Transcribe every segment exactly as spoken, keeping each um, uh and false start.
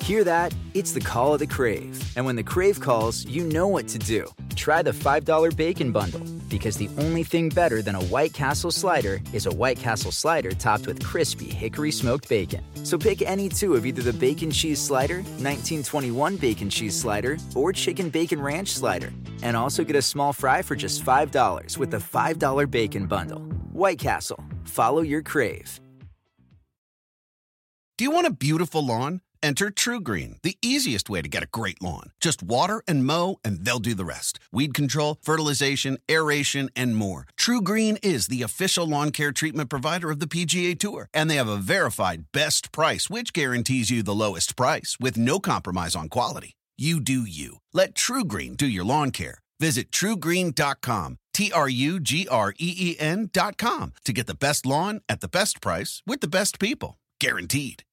Hear that? It's the call of the Crave. And when the Crave calls, you know what to do. Try the five dollar Bacon Bundle, because the only thing better than a White Castle slider is a White Castle slider topped with crispy hickory smoked bacon. So pick any two of either the Bacon Cheese Slider, nineteen twenty-one Bacon Cheese Slider, or Chicken Bacon Ranch Slider. And also get a small fry for just five dollars with the five dollar Bacon Bundle. White Castle. Follow your Crave. Do you want a beautiful lawn? Enter TruGreen, the easiest way to get a great lawn. Just water and mow, and they'll do the rest. Weed control, fertilization, aeration, and more. TruGreen is the official lawn care treatment provider of the P G A Tour, and they have a verified best price, which guarantees you the lowest price with no compromise on quality. You do you. Let TruGreen do your lawn care. Visit True Green dot com, T R U G R E E N dot com, to get the best lawn at the best price with the best people. Guaranteed.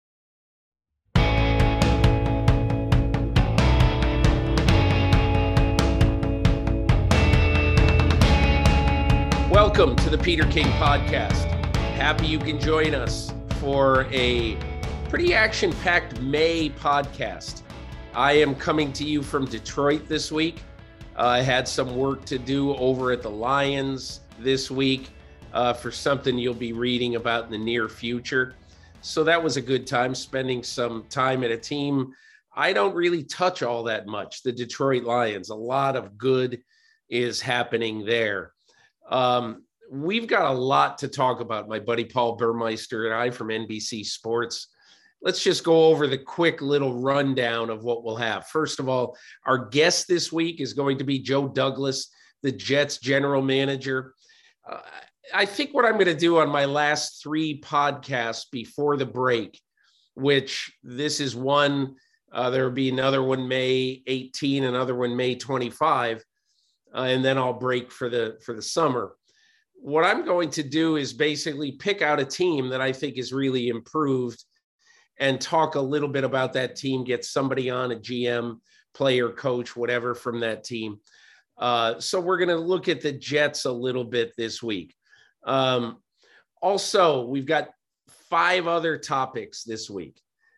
Welcome to the Peter King Podcast. Happy you can join us for a pretty action-packed May podcast. I am coming to you from Detroit this week. Uh, I had some work to do over at the Lions this week uh, for something you'll be reading about in the near future. So that was a good time, spending some time at a team I don't really touch all that much, the Detroit Lions. A lot of good is happening there. Um, we've got a lot to talk about, my buddy Paul Burmeister and I from N B C Sports. Let's just go over the quick little rundown of what we'll have. First of all, our guest this week is going to be Joe Douglas, the Jets general manager. Uh, I think what I'm going to do on my last three podcasts before the break, which this is one, uh, there will be another one May eighteenth, another one May twenty-fifth, uh, and then I'll break for the for the summer. What I'm going to do is basically pick out a team that I think is really improved and talk a little bit about that team, get somebody on, a G M, player, coach, whatever from that team. Uh, so we're going to look at the Jets a little bit this week. Um, also, we've got five other topics this week.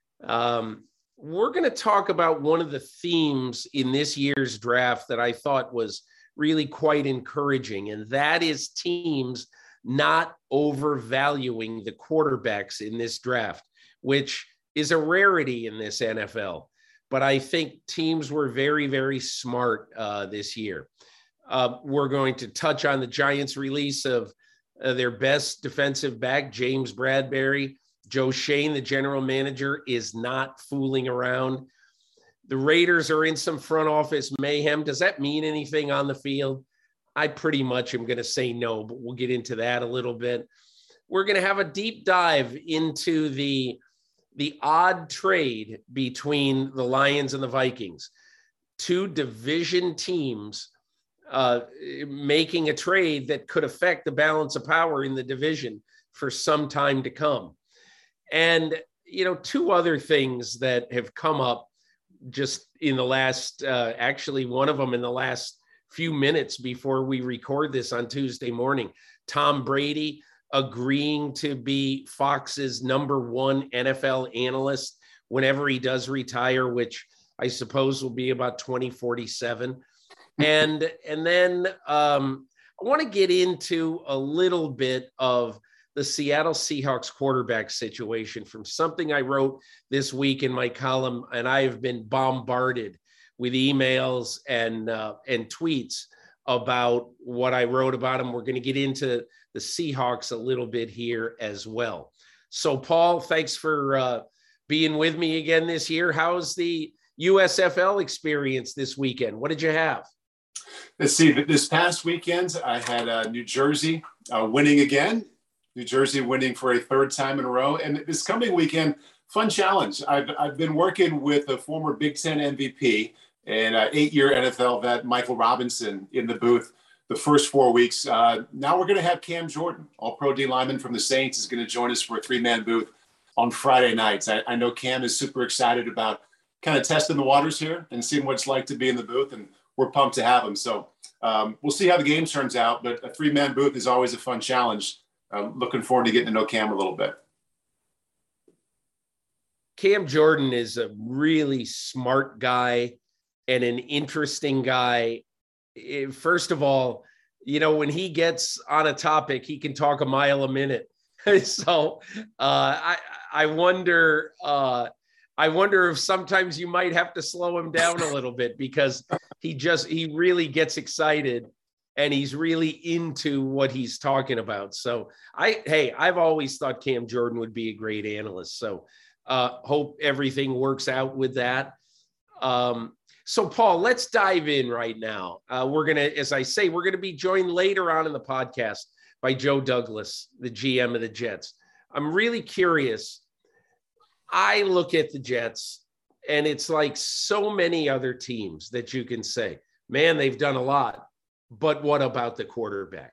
Um, we're going to talk about one of the themes in this year's draft that I thought was really quite encouraging, and that is teams not overvaluing the quarterbacks in this draft, which is a rarity in this N F L. But I think teams were very, very smart uh, this year. Uh, we're going to touch on the Giants' release of uh, their best defensive back, James Bradberry. Joe Schoen, the general manager, is not fooling around. The Raiders are in some front office mayhem. Does that mean anything on the field? I pretty much am going to say no, but we'll get into that a little bit. We're going to have a deep dive into the, the odd trade between the Lions and the Vikings. Two division teams uh, making a trade that could affect the balance of power in the division for some time to come. And, you know, two other things that have come up just in the last, uh, actually one of them in the last few minutes before we record this on Tuesday morning. Tom Brady agreeing to be Fox's number one N F L analyst whenever he does retire, which I suppose will be about twenty forty-seven. And, and then um, I want to get into a little bit of the Seattle Seahawks quarterback situation from something I wrote this week in my column, and I have been bombarded with emails and uh, and tweets about what I wrote about them. We're going to get into the Seahawks a little bit here as well. So, Paul, thanks for uh, being with me again this year. How's the U S F L experience this weekend? What did you have? Let's see. This past weekend, I had uh, New Jersey uh, winning again. New Jersey winning for a third time in a row. And this coming weekend, fun challenge. I've, I've been working with a former Big Ten M V P and uh, eight-year N F L vet Michael Robinson in the booth the first four weeks. Uh, now we're going to have Cam Jordan, all-pro D lineman from the Saints, is going to join us for a three-man booth on Friday nights. I, I know Cam is super excited about kind of testing the waters here and seeing what it's like to be in the booth, and we're pumped to have him. So um, we'll see how the game turns out, but a three-man booth is always a fun challenge. I'm looking forward to getting to know Cam a little bit. Cam Jordan is a really smart guy and an interesting guy. First of all, you know, when he gets on a topic, he can talk a mile a minute. so uh, I, I wonder, uh, I wonder if sometimes you might have to slow him down a little bit, because he just, he really gets excited and he's really into what he's talking about. So I, hey, I've always thought Cam Jordan would be a great analyst. So uh, hope everything works out with that. Um, so Paul, let's dive in right now. Uh, we're going to, as I say, we're going to be joined later on in the podcast by Joe Douglas, the G M of the Jets. I'm really curious. I look at the Jets and it's like so many other teams that you can say, man, they've done a lot, but what about the quarterback?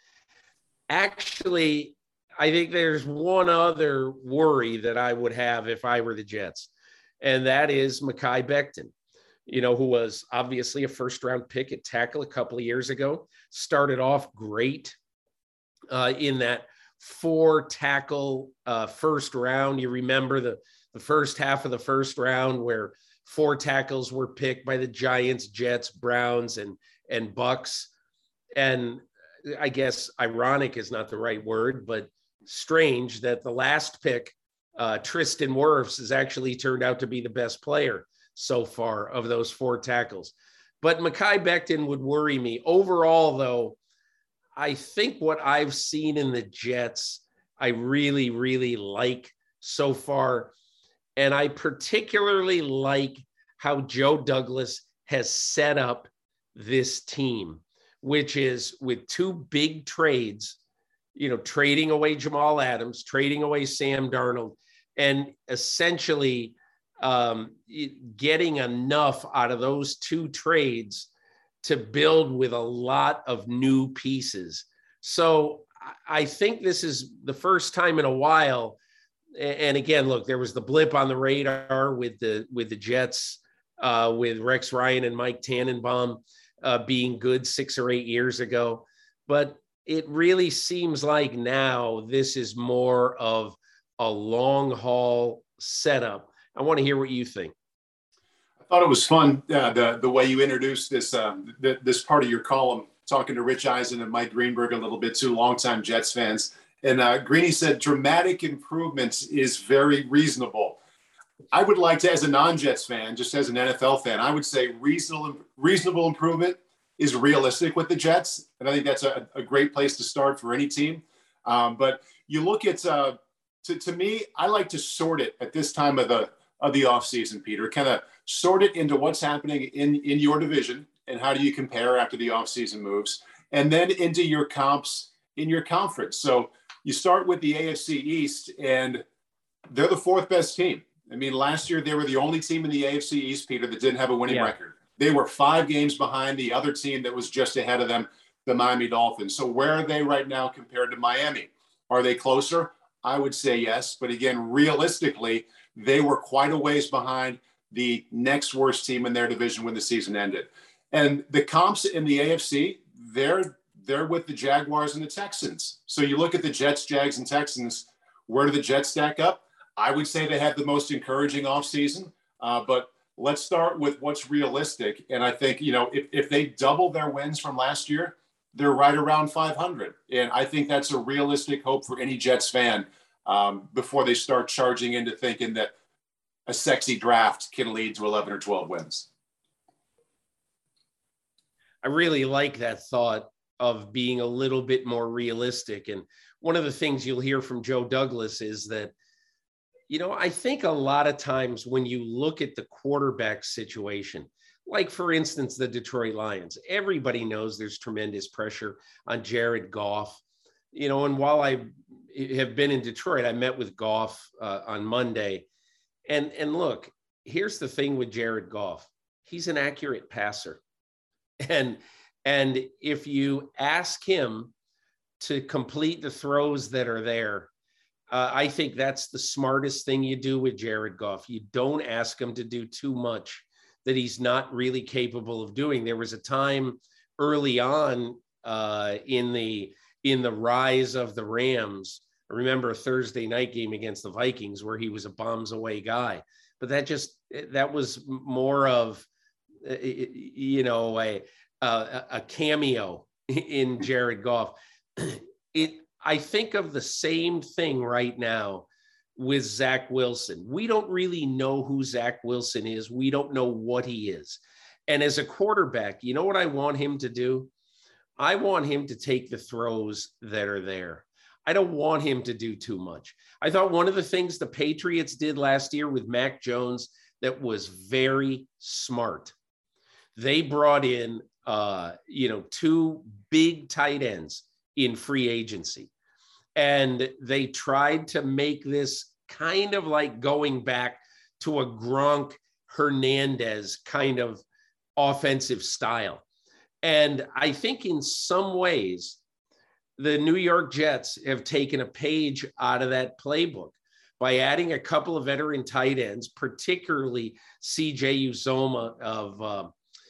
Actually, I think there's one other worry that I would have if I were the Jets, and that is Mekhi Becton, you know, who was obviously a first round pick at tackle a couple of years ago, started off great uh, in that four tackle uh, first round. You remember the, the first half of the first round where four tackles were picked by the Giants, Jets, Browns, and, and Bucks. And I guess ironic is not the right word, but strange that the last pick, uh, Tristan Wirfs, has actually turned out to be the best player so far of those four tackles. But Mekhi Becton would worry me. Overall, though, I think what I've seen in the Jets, I really, really like so far. And I particularly like how Joe Douglas has set up this team, which is with two big trades, you know, trading away Jamal Adams, trading away Sam Darnold, and essentially um, getting enough out of those two trades to build with a lot of new pieces. So I think this is the first time in a while. And again, look, there was the blip on the radar with the, with the Jets, uh, with Rex Ryan and Mike Tannenbaum uh, being good six or eight years ago. But it really seems like now this is more of a long haul setup. I want to hear what you think. I thought it was fun, uh, the, the way you introduced this, um, th- this part of your column, talking to Rich Eisen and Mike Greenberg a little bit, two longtime Jets fans. And uh, Greeny said dramatic improvements is very reasonable. I would like to, as a non-Jets fan, just as an N F L fan, I would say reasonable, reasonable improvement is realistic with the Jets. And I think that's a, a great place to start for any team. Um, but you look at, uh, to, to me, I like to sort it at this time of the of the offseason, Peter, kind of sort it into what's happening in, in your division and how do you compare after the offseason moves, and then into your comps in your conference. So you start with the A F C East, and they're the fourth best team. I mean, last year they were the only team in the A F C East, Peter, that didn't have a winning yeah. record. They were five games behind the other team that was just ahead of them, the Miami Dolphins. So where are they right now compared to Miami? Are they closer? I would say yes. But again, realistically, they were quite a ways behind the next worst team in their division when the season ended. And the comps in the A F C, they're they're with the Jaguars and the Texans. So you look at the Jets, Jags, and Texans, where do the Jets stack up? I would say they had the most encouraging offseason. Uh, but let's start with what's realistic. And I think, you know, if, if they double their wins from last year, they're right around five hundred. And I think that's a realistic hope for any Jets fan um, before they start charging into thinking that a sexy draft can lead to eleven or twelve wins. I really like that thought of being a little bit more realistic. And one of the things you'll hear from Joe Douglas is that, you know, I think a lot of times when you look at the quarterback situation, like for instance, the Detroit Lions, everybody knows there's tremendous pressure on Jared Goff, you know, and while I have been in Detroit, I met with Goff uh, on Monday. And, and look, here's the thing with Jared Goff. He's an accurate passer. And, and if you ask him to complete the throws that are there, uh, I think that's the smartest thing you do with Jared Goff. You don't ask him to do too much that he's not really capable of doing. There was a time early on uh, in the, in the rise of the Rams I remember a Thursday night game against the Vikings where he was a bombs away guy, but that just, that was more of, you know, a, a, a cameo in Jared Goff. It, I think of the same thing right now with Zach Wilson. We don't really know who Zach Wilson is. We don't know what he is. And as a quarterback, you know what I want him to do? I want him to take the throws that are there. I don't want him to do too much. I thought one of the things the Patriots did last year with Mac Jones that was very smart. They brought in, uh, you know, two big tight ends in free agency. And they tried to make this kind of like going back to a Gronk Hernandez kind of offensive style. And I think in some ways, the New York Jets have taken a page out of that playbook by adding a couple of veteran tight ends, particularly C J Uzomah of uh,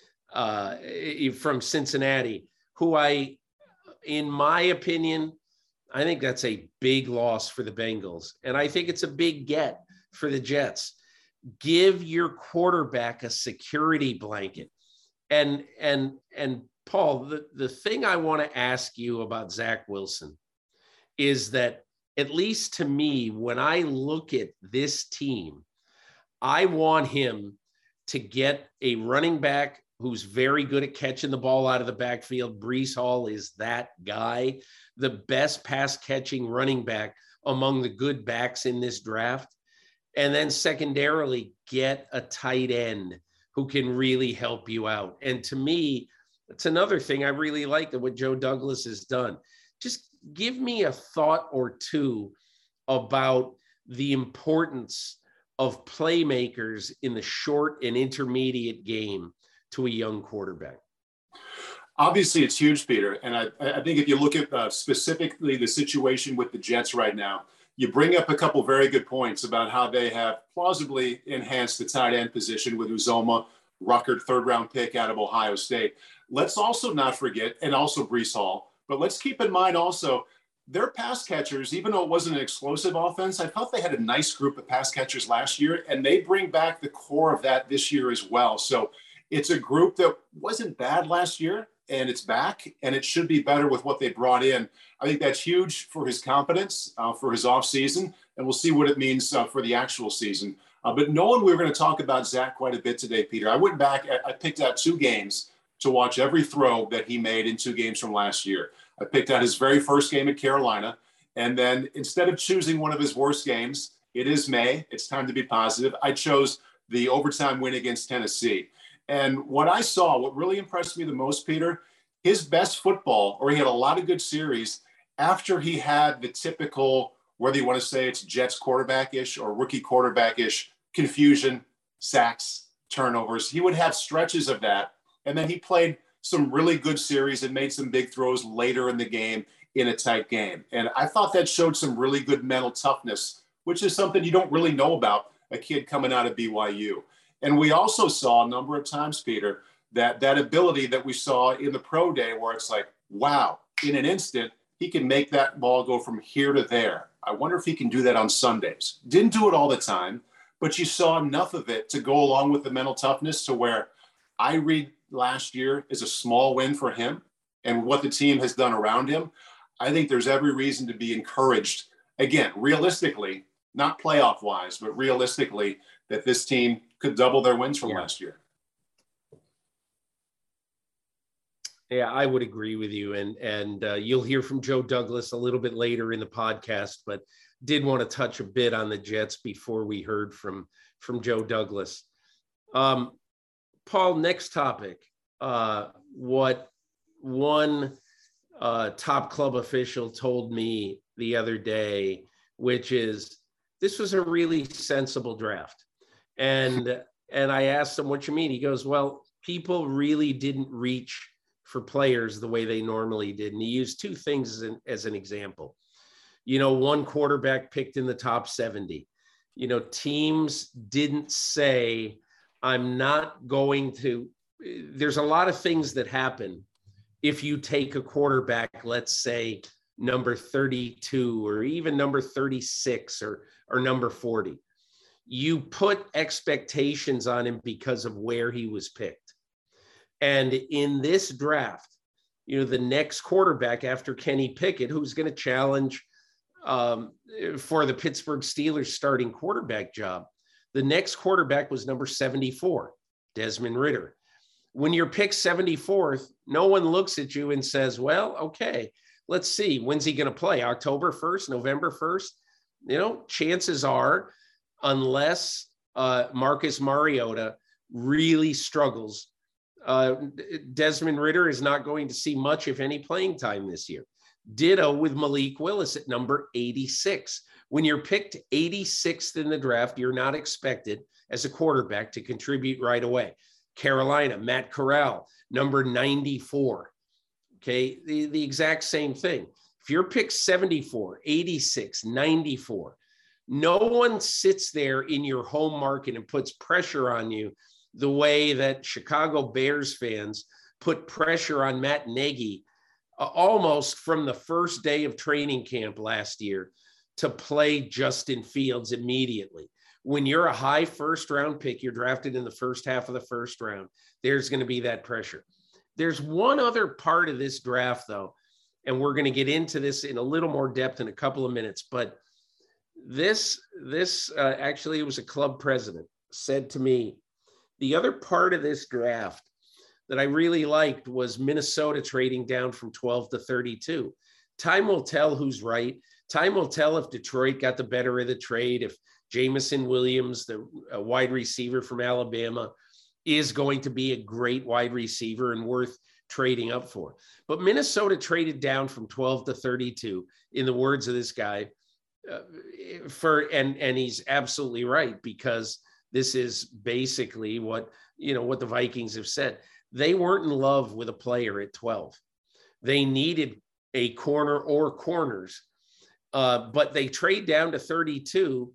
uh, from Cincinnati, who I, in my opinion, I think that's a big loss for the Bengals. And I think it's a big get for the Jets. Give your quarterback a security blanket. And, and, and Paul, the, the thing I want to ask you about Zach Wilson is that, at least to me, when I look at this team, I want him to get a running back who's very good at catching the ball out of the backfield. Breece Hall is that guy, the best pass catching running back among the good backs in this draft. And then secondarily, get a tight end who can really help you out. And to me, it's another thing I really like that what Joe Douglas has done. Just give me a thought or two about the importance of playmakers in the short and intermediate game to a young quarterback. Obviously, it's huge, Peter. And I, I think if you look at uh, specifically the situation with the Jets right now, you bring up a couple very good points about how they have plausibly enhanced the tight end position with Uzomah, Ruckert, third round pick out of Ohio State. Let's also not forget, and also Breece Hall, but let's keep in mind also their pass catchers, even though it wasn't an explosive offense, I thought they had a nice group of pass catchers last year, and they bring back the core of that this year as well. So it's a group that wasn't bad last year, and it's back, and it should be better with what they brought in. I think that's huge for his confidence, uh, for his offseason, and we'll see what it means uh, for the actual season. Uh, but knowing we were going to talk about Zach quite a bit today, Peter, I went back, I picked out two games to watch every throw that he made in two games from last year. I picked out his very first game at Carolina, and then instead of choosing one of his worst games, it is May, it's time to be positive, I chose the overtime win against Tennessee. And what I saw, what really impressed me the most, Peter, his best football, or he had a lot of good series after he had the typical, whether you want to say it's Jets quarterback-ish or rookie quarterback-ish, confusion, sacks, turnovers. He would have stretches of that. And then he played some really good series and made some big throws later in the game in a tight game. And I thought that showed some really good mental toughness, which is something you don't really know about a kid coming out of B Y U. And we also saw a number of times, Peter, that that ability that we saw in the pro day where it's like, wow, in an instant, he can make that ball go from here to there. I wonder if he can do that on Sundays. Didn't do it all the time, but you saw enough of it to go along with the mental toughness to where I read last year is a small win for him and what the team has done around him. I think there's every reason to be encouraged. Again, realistically, not playoff wise, but realistically, that this team could double their wins from yeah. last year. Yeah, I would agree with you. And, and uh, you'll hear from Joe Douglas a little bit later in the podcast, but did want to touch a bit on the Jets before we heard from, from Joe Douglas. Um, Paul, next topic. Uh, what one uh, top club official told me the other day, which is this was a really sensible draft. And, and I asked him, what you mean? He goes, well, people really didn't reach for players the way they normally did. And he used two things as an, as an example. You know, one quarterback picked in the top seventy. You know, teams didn't say, I'm not going to, there's a lot of things that happen if you take a quarterback, let's say number thirty-two, or even number thirty-six, or, or number forty. You put expectations on him because of where he was picked. And in this draft, you know, the next quarterback after Kenny Pickett, who's going to challenge um, for the Pittsburgh Steelers starting quarterback job, the next quarterback was number seventy-four, Desmond Ridder. When you're picked seventy-fourth, no one looks at you and says, well, okay, let's see, when's he going to play? October first, November first? You know, chances are, unless uh, Marcus Mariota really struggles, uh, Desmond Ridder is not going to see much, if any, playing time this year. Ditto with Malik Willis at number eighty-six. When you're picked eighty-sixth in the draft, you're not expected as a quarterback to contribute right away. Carolina, Matt Corral, number ninety-four. Okay, the, the exact same thing. If you're picked seventy-four, eighty-six, ninety-four, no one sits there in your home market and puts pressure on you the way that Chicago Bears fans put pressure on Matt Nagy uh, almost from the first day of training camp last year to play Justin Fields immediately. When you're a high first round pick, you're drafted in the first half of the first round, there's going to be that pressure. There's one other part of this draft, though, and we're going to get into this in a little more depth in a couple of minutes, but This, this uh, actually, it was a club president said to me, the other part of this draft that I really liked was Minnesota trading down from twelve to thirty-two. Time will tell who's right. Time will tell if Detroit got the better of the trade, if Jameson Williams, the uh, wide receiver from Alabama, is going to be a great wide receiver and worth trading up for. But Minnesota traded down from twelve to thirty-two, in the words of this guy, Uh, for and and he's absolutely right, because this is basically what you know what the Vikings have said. They weren't in love with a player at twelve. They needed a corner or corners, uh, but they trade down to thirty-two,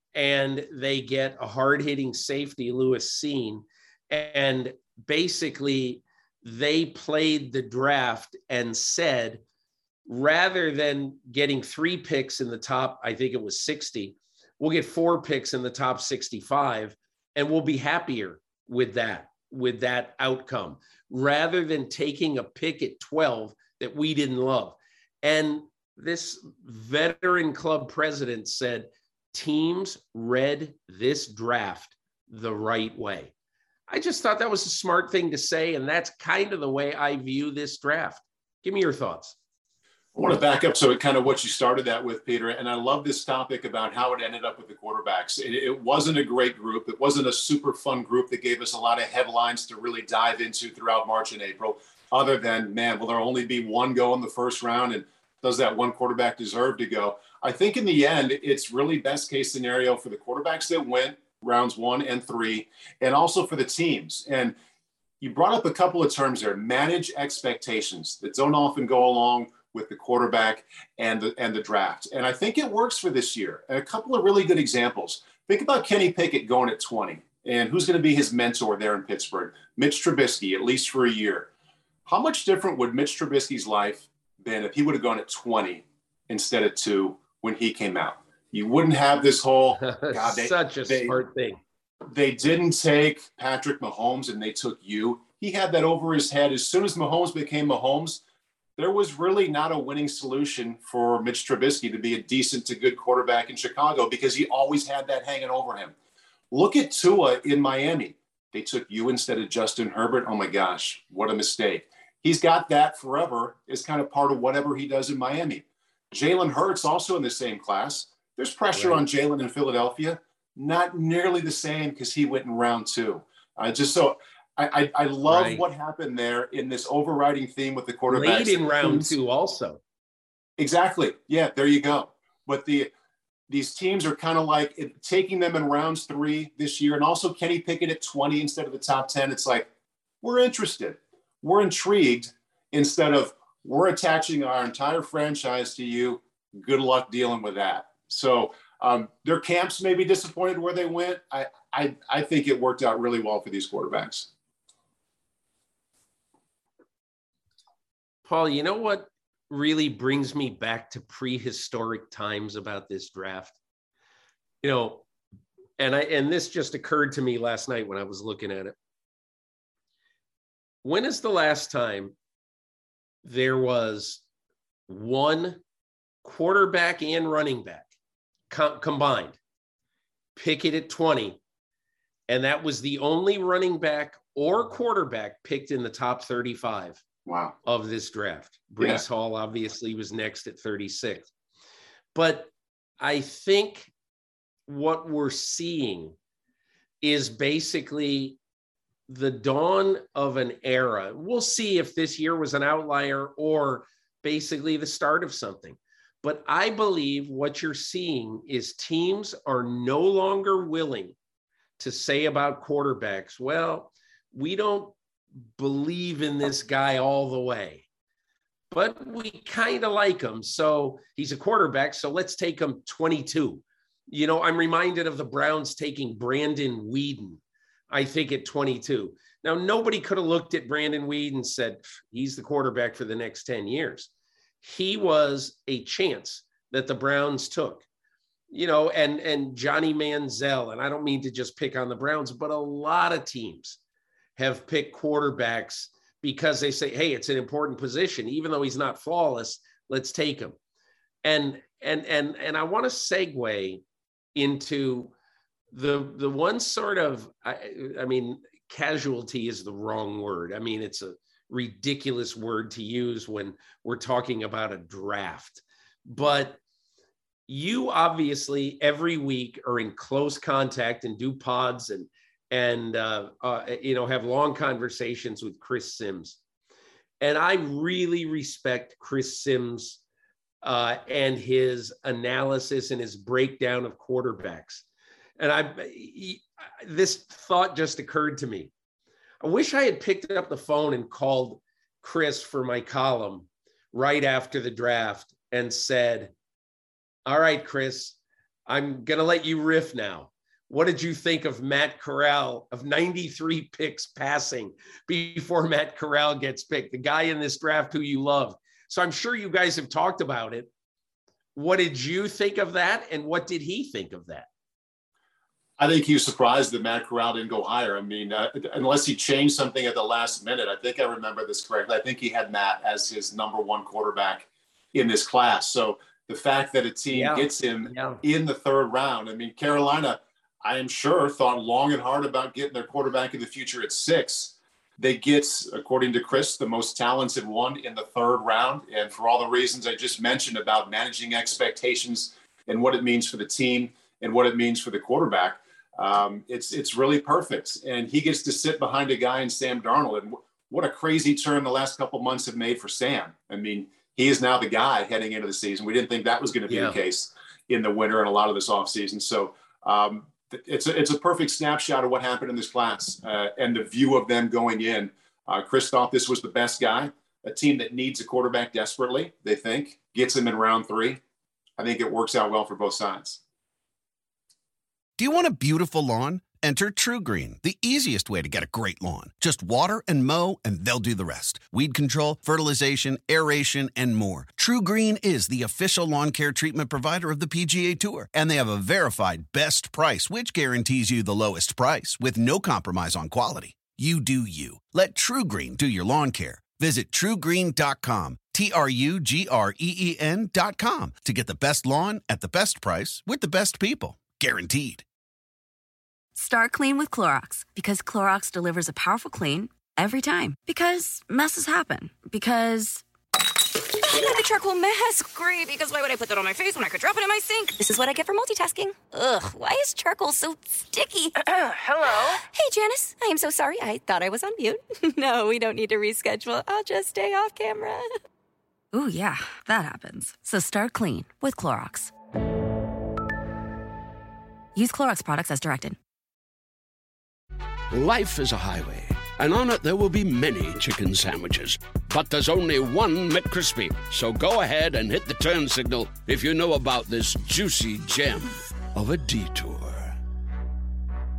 and they get a hard-hitting safety, Lewis Cine, and basically they played the draft and said, rather than getting three picks in the top, I think it was sixty, we'll get four picks in the top sixty-five, and we'll be happier with that, with that outcome, rather than taking a pick at twelve that we didn't love. And this veteran club president said, teams read this draft the right way. I just thought that was a smart thing to say, and that's kind of the way I view this draft. Give me your thoughts. I want to back up so it kind of what you started that with, Peter. And I love this topic about how it ended up with the quarterbacks. It, it wasn't a great group. It wasn't a super fun group that gave us a lot of headlines to really dive into throughout March and April, other than, man, will there only be one go in the first round? And does that one quarterback deserve to go? I think in the end, it's really best case scenario for the quarterbacks that went rounds one and three, and also for the teams. And you brought up a couple of terms there, manage expectations that don't often go along with the quarterback and the, and the draft. And I think it works for this year. And a couple of really good examples. Think about Kenny Pickett going at twenty, and who's going to be his mentor there in Pittsburgh? Mitch Trubisky, at least for a year. How much different would Mitch Trubisky's life been if he would have gone at twenty instead of two when he came out? You wouldn't have this whole, God, they, such a they, smart thing. They didn't take Patrick Mahomes and they took you. He had that over his head. As soon as Mahomes became Mahomes, there was really not a winning solution for Mitch Trubisky to be a decent to good quarterback in Chicago because he always had that hanging over him. Look at Tua in Miami. They took you instead of Justin Herbert. Oh my gosh, what a mistake. He's got that forever as kind of part of whatever he does in Miami. Jalen Hurts also in the same class. There's pressure right on Jalen in Philadelphia. Not nearly the same because he went in round two. Uh, just so I, I, I love right. what happened there in this overriding theme with the quarterbacks. Late in round two also. Exactly. Yeah, there you go. But the these teams are kind of like it, taking them in rounds three this year, and also Kenny Pickett at twenty instead of the top ten. It's like, we're interested. We're intrigued instead of we're attaching our entire franchise to you. Good luck dealing with that. So um, their camps may be disappointed where they went. I, I, I think it worked out really well for these quarterbacks. Paul, you know what really brings me back to prehistoric times about this draft. You know, and I and this just occurred to me last night when I was looking at it. When is the last time there was one quarterback and running back com- combined, pick it at twenty, and that was the only running back or quarterback picked in the top thirty-five wow. of this draft? Brees Yeah. Hall obviously was next at thirty-six. But I think what we're seeing is basically the dawn of an era. We'll see if this year was an outlier or basically the start of something. But I believe what you're seeing is teams are no longer willing to say about quarterbacks, well, we don't believe in this guy all the way, but we kind of like him. So he's a quarterback, so let's take him twenty-two. You know, I'm reminded of the Browns taking Brandon Weeden, I think, at twenty-two. Now, nobody could have looked at Brandon Weeden and said, he's the quarterback for the next ten years. He was a chance that the Browns took, you know, and, and Johnny Manziel, and I don't mean to just pick on the Browns, but a lot of teams have picked quarterbacks because they say, hey, it's an important position. Even though he's not flawless, let's take him. And, and, and, and I want to segue into the, the one sort of, I, I mean, casualty is the wrong word. I mean, it's a ridiculous word to use when we're talking about a draft, but you obviously every week are in close contact and do pods and, and, uh, uh, you know, have long conversations with Chris Sims. And I really respect Chris Sims uh, and his analysis and his breakdown of quarterbacks. And I, he, this thought just occurred to me. I wish I had picked up the phone and called Chris for my column right after the draft and said, all right, Chris, I'm going to let you riff now. What did you think of Matt Corral, of ninety-three picks passing before Matt Corral gets picked, the guy in this draft who you love? So I'm sure you guys have talked about it. What did you think of that? And what did he think of that? I think he was surprised that Matt Corral didn't go higher. I mean, uh, unless he changed something at the last minute. I think I remember this correctly. I think he had Matt as his number one quarterback in this class. So the fact that a team Yeah. gets him Yeah. in the third round, I mean, Carolina, I am sure, thought long and hard about getting their quarterback in the future at six. They get, according to Chris, the most talented one in the third round. And for all the reasons I just mentioned about managing expectations and what it means for the team and what it means for the quarterback, Um, it's it's really perfect. And he gets to sit behind a guy in Sam Darnold. And w- what a crazy turn the last couple months have made for Sam. I mean, he is now the guy heading into the season. We didn't think that was going to be Yeah. the case in the winter and a lot of this offseason. So um, th- it's, a, it's a perfect snapshot of what happened in this class uh, and the view of them going in. Uh, Chris thought this was the best guy, a team that needs a quarterback desperately, they think, gets him in round three. I think it works out well for both sides. Do you want a beautiful lawn? Enter TruGreen, the easiest way to get a great lawn. Just water and mow, and they'll do the rest. Weed control, fertilization, aeration, and more. TruGreen is the official lawn care treatment provider of the P G A Tour, and they have a verified best price, which guarantees you the lowest price with no compromise on quality. You do you. Let TruGreen do your lawn care. Visit True Green dot com, T R U G R E E N dot com, to get the best lawn at the best price with the best people. Guaranteed. Start clean with Clorox, because Clorox delivers a powerful clean every time. Because messes happen. Because I got the charcoal mask. Great, because why would I put that on my face when I could drop it in my sink? This is what I get for multitasking. Ugh, why is charcoal so sticky? Hello? Hey, Janice. I am so sorry. I thought I was on mute. No, we don't need to reschedule. I'll just stay off camera. Ooh, yeah, that happens. So start clean with Clorox. Use Clorox products as directed. Life is a highway, and on it there will be many chicken sandwiches. But there's only one McCrispy. So go ahead and hit the turn signal if you know about this juicy gem of a detour.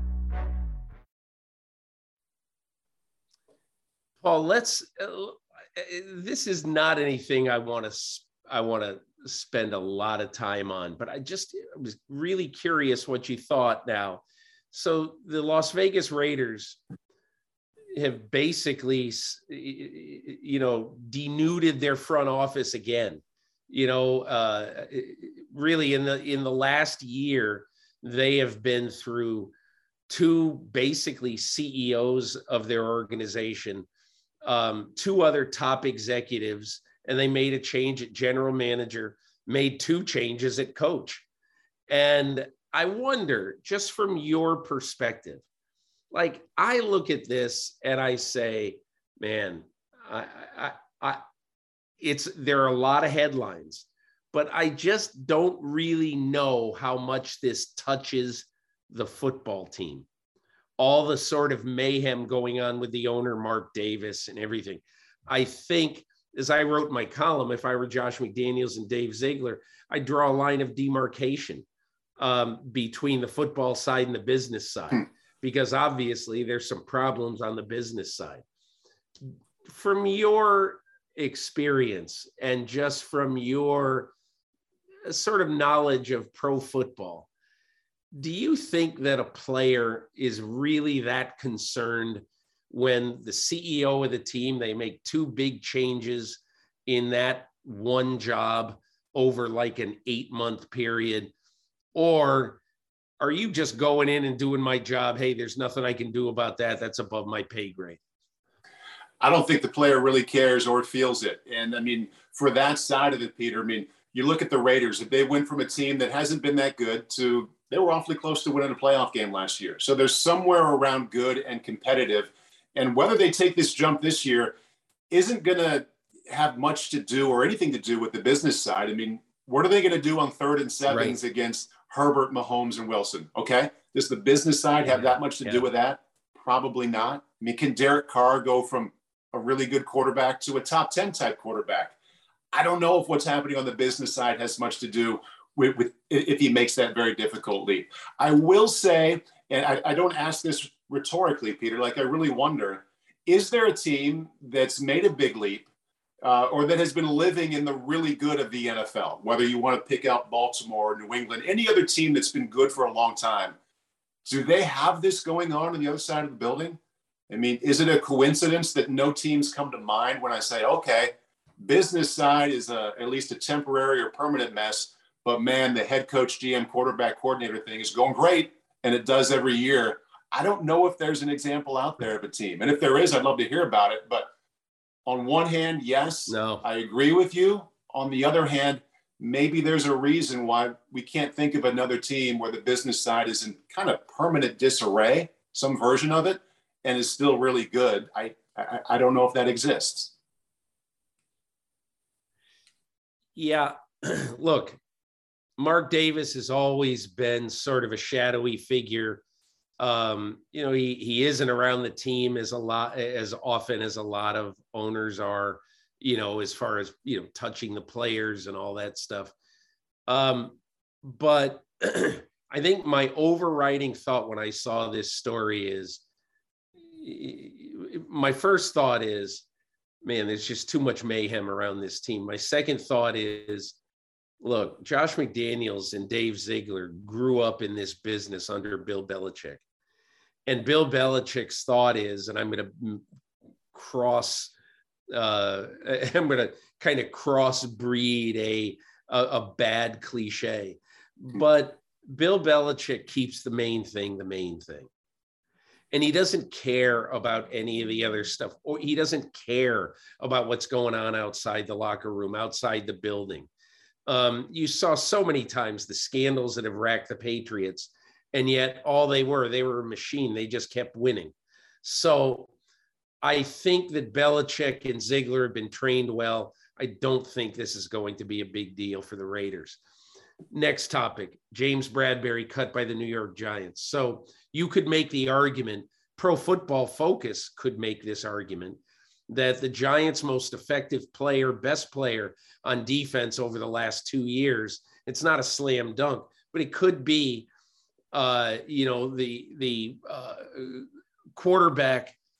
Paul, let's, uh, this is not anything I want to I want to spend a lot of time on, but I just I was really curious what you thought now. So the Las Vegas Raiders have basically, you know, denuded their front office again. You know, uh, really in the in the last year, they have been through two basically C E Os of their organization, um, two other top executives, and they made a change at general manager, made two changes at coach. And I wonder, just from your perspective, like I look at this and I say, man, I, I, I, it's, there are a lot of headlines, but I just don't really know how much this touches the football team. All the sort of mayhem going on with the owner, Mark Davis, and everything. I think, as I wrote in my column, if I were Josh McDaniels and Dave Ziegler, I'd draw a line of demarcation um, between the football side and the business side, hmm. because obviously there's some problems on the business side. From your experience and just from your sort of knowledge of pro football, do you think that a player is really that concerned when the C E O of the team, they make two big changes in that one job over like an eight month period? Or are you just going in and doing my job? Hey, there's nothing I can do about that. That's above my pay grade. I don't think the player really cares or feels it. And I mean, for that side of it, Peter, I mean, you look at the Raiders, if they went from a team that hasn't been that good to, they were awfully close to winning a playoff game last year. So there's somewhere around good and competitive. And whether they take this jump this year isn't going to have much to do or anything to do with the business side. I mean, what are they going to do on third and sevens right. against Herbert, Mahomes, and Wilson? Okay. Does the business side have that much to yeah. do with that? Probably not. I mean, can Derek Carr go from a really good quarterback to a top ten type quarterback? I don't know if what's happening on the business side has much to do with, with if he makes that very difficult leap. I will say, and I, I don't ask this rhetorically, Peter, like I really wonder, is there a team that's made a big leap uh, or that has been living in the really good of the N F L, whether you want to pick out Baltimore, New England, any other team that's been good for a long time? Do they have this going on on the other side of the building? I mean, is it a coincidence that no teams come to mind when I say, okay, business side is a, at least a temporary or permanent mess, but man, the head coach, G M, quarterback, coordinator thing is going great, and it does every year. I don't know if there's an example out there of a team. And if there is, I'd love to hear about it. But on one hand, yes, no. I agree with you. On the other hand, maybe there's a reason why we can't think of another team where the business side is in kind of permanent disarray, some version of it, and is still really good. I, I, I don't know if that exists. Yeah, look, Mark Davis has always been sort of a shadowy figure. Um, you know, he he isn't around the team as a lot as often as a lot of owners are, you know, as far as, you know, touching the players and all that stuff. Um, but I think my overriding thought when I saw this story is, my first thought is, man, there's just too much mayhem around this team. My second thought is, look, Josh McDaniels and Dave Ziegler grew up in this business under Bill Belichick. And Bill Belichick's thought is, and I'm going to cross, uh, I'm going to kind of crossbreed a, a, a bad cliche, but Bill Belichick keeps the main thing the main thing. And he doesn't care about any of the other stuff, or he doesn't care about what's going on outside the locker room, outside the building. Um, you saw so many times the scandals that have racked the Patriots, and yet all they were, they were a machine. They just kept winning. So I think that Belichick and Ziegler have been trained well. I don't think this is going to be a big deal for the Raiders. Next topic, James Bradberry cut by the New York Giants. So you could make the argument, Pro Football Focus could make this argument, that the Giants' most effective player, best player on defense over the last two years, it's not a slam dunk, but it could be, uh, you know, the, the uh, quarterback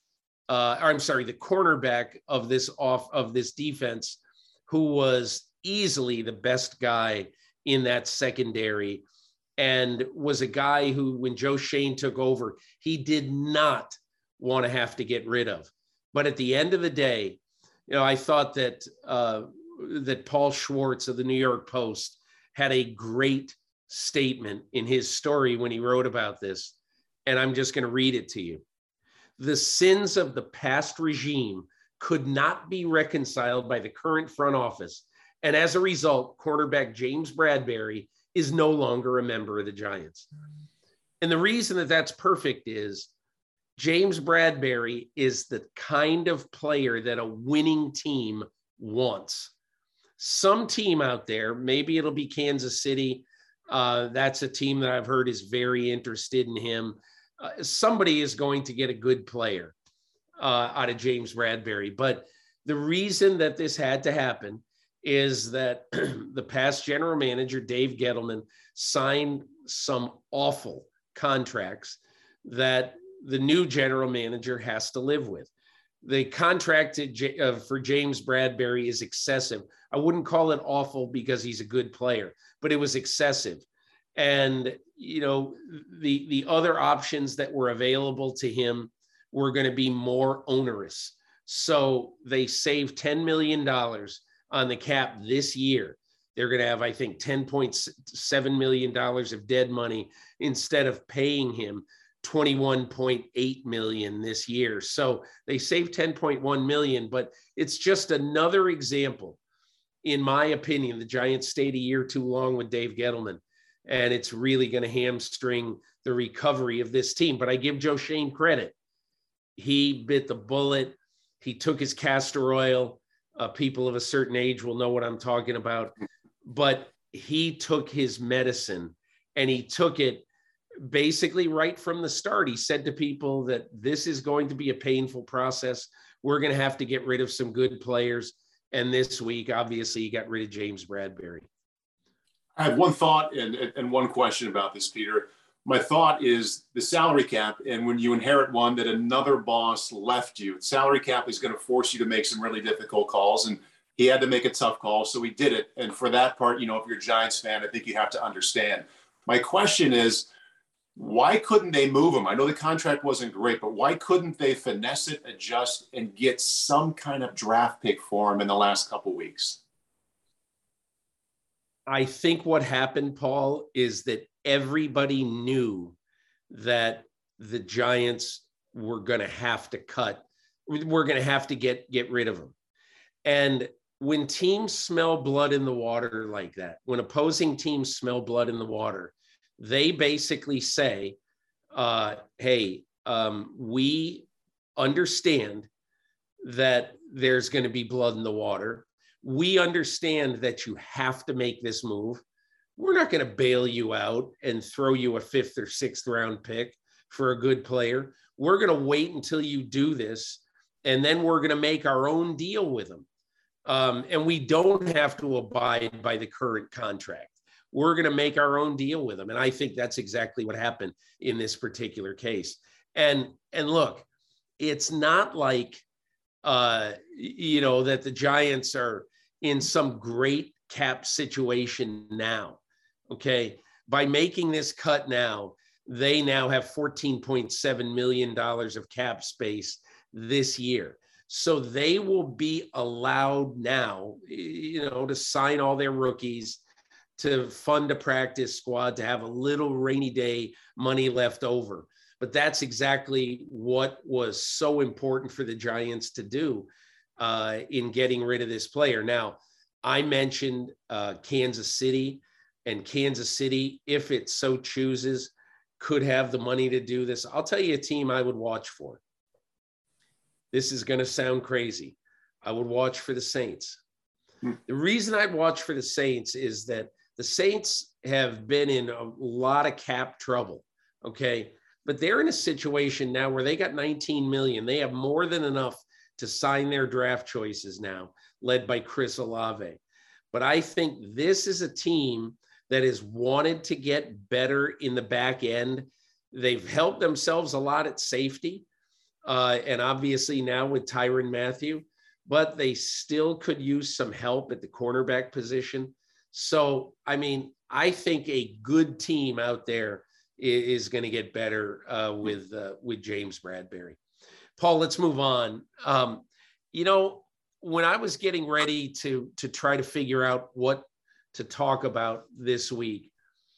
uh, or I'm sorry, the cornerback of this off of this defense, who was easily the best guy in that secondary, and was a guy who, when Joe Schoen took over, he did not want to have to get rid of. But at the end of the day, you know, I thought that uh, that Paul Schwartz of the New York Post had a great statement in his story when he wrote about this. And I'm just going to read it to you. The sins of the past regime could not be reconciled by the current front office. And as a result, quarterback James Bradberry is no longer a member of the Giants. And the reason that that's perfect is James Bradberry is the kind of player that a winning team wants. Some team out there, maybe it'll be Kansas City. Uh, that's a team that I've heard is very interested in him. Uh, somebody is going to get a good player uh, out of James Bradberry. But the reason that this had to happen is that the past general manager, Dave Gettleman, signed some awful contracts that the new general manager has to live with. The contract to, uh, for James Bradberry is excessive. I wouldn't call it awful because he's a good player, but it was excessive. And, you know, the, the other options that were available to him were going to be more onerous. So they saved ten million dollars on the cap this year. They're going to have, I think, ten point seven million dollars of dead money instead of paying him twenty-one point eight million dollars this year. So they saved ten point one million dollars, but it's just another example, in my opinion. The Giants stayed a year too long with Dave Gettleman, and it's really going to hamstring the recovery of this team. But I give Joe Schoen credit. He bit the bullet. He took his castor oil. Uh, people of a certain age will know what I'm talking about. But he took his medicine, and he took it basically right from the start. He said to people that this is going to be a painful process. We're going to have to get rid of some good players. And this week, obviously, he got rid of James Bradberry. I have one thought and, and one question about this, Peter. My thought is the salary cap, and when you inherit one that another boss left you, the salary cap is going to force you to make some really difficult calls, and he had to make a tough call, so he did it. And for that part, you know, if you're a Giants fan, I think you have to understand. My question is, why couldn't they move him? I know the contract wasn't great, but why couldn't they finesse it, adjust, and get some kind of draft pick for him in the last couple weeks? I think what happened, Paul, is that everybody knew that the Giants were going to have to cut. We're going to have to get, get rid of him. And when teams smell blood in the water like that, when opposing teams smell blood in the water, they basically say, uh, hey, um, we understand that there's going to be blood in the water. We understand that you have to make this move. We're not going to bail you out and throw you a fifth or sixth round pick for a good player. We're going to wait until you do this, and then we're going to make our own deal with them. Um, and we don't have to abide by the current contract. We're going to make our own deal with them. And I think that's exactly what happened in this particular case. And, and look, it's not like, uh, you know, that the Giants are in some great cap situation now. Okay. By making this cut now, they now have fourteen point seven million dollars of cap space this year. So they will be allowed now, you know, to sign all their rookies, to fund a practice squad, to have a little rainy day money left over. But that's exactly what was so important for the Giants to do uh, in getting rid of this player. Now, I mentioned uh, Kansas City, and Kansas City, if it so chooses, could have the money to do this. I'll tell you a team I would watch for. This is going to sound crazy. I would watch for the Saints. Hmm. The reason I'd watch for the Saints is that the Saints have been in a lot of cap trouble, okay? But they're in a situation now where they got nineteen million dollars. They have more than enough to sign their draft choices now, led by Chris Olave. But I think this is a team that has wanted to get better in the back end. They've helped themselves a lot at safety. uh, and obviously now with Tyrann Mathieu, but they still could use some help at the cornerback position. So, I mean, I think a good team out there is, is going to get better uh, with uh, with James Bradberry. Paul, let's move on. Um, you know, when I was getting ready to to try to figure out what to talk about this week,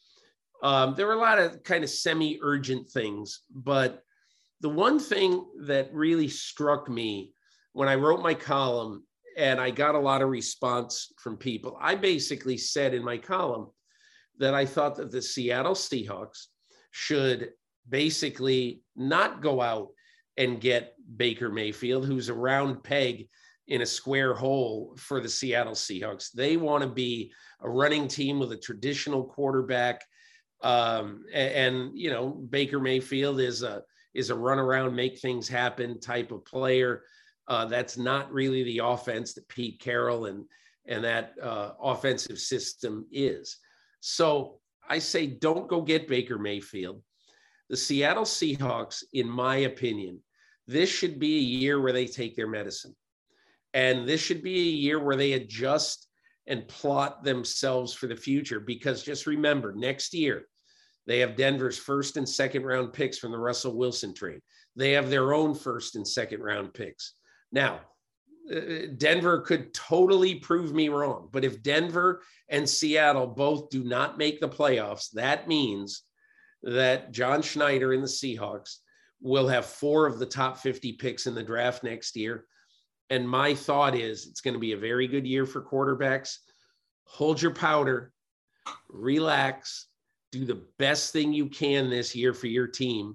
um, there were a lot of kind of semi-urgent things, but the one thing that really struck me when I wrote my column, and I got a lot of response from people, I basically said in my column that I thought that the Seattle Seahawks should basically not go out and get Baker Mayfield, who's a round peg in a square hole for the Seattle Seahawks. They want to be a running team with a traditional quarterback. Um, and, and, you know, Baker Mayfield is a, is a run around, make things happen type of player. Uh, that's not really the offense that Pete Carroll and, and that uh, offensive system is. So I say, don't go get Baker Mayfield. The Seattle Seahawks, in my opinion, this should be a year where they take their medicine. And this should be a year where they adjust and plot themselves for the future. Because just remember, next year, they have Denver's first and second round picks from the Russell Wilson trade. They have their own first and second round picks. Now, Denver could totally prove me wrong, but if Denver and Seattle both do not make the playoffs, that means that John Schneider and the Seahawks will have four of the top fifty picks in the draft next year. And my thought is it's going to be a very good year for quarterbacks. Hold your powder, relax, do the best thing you can this year for your team.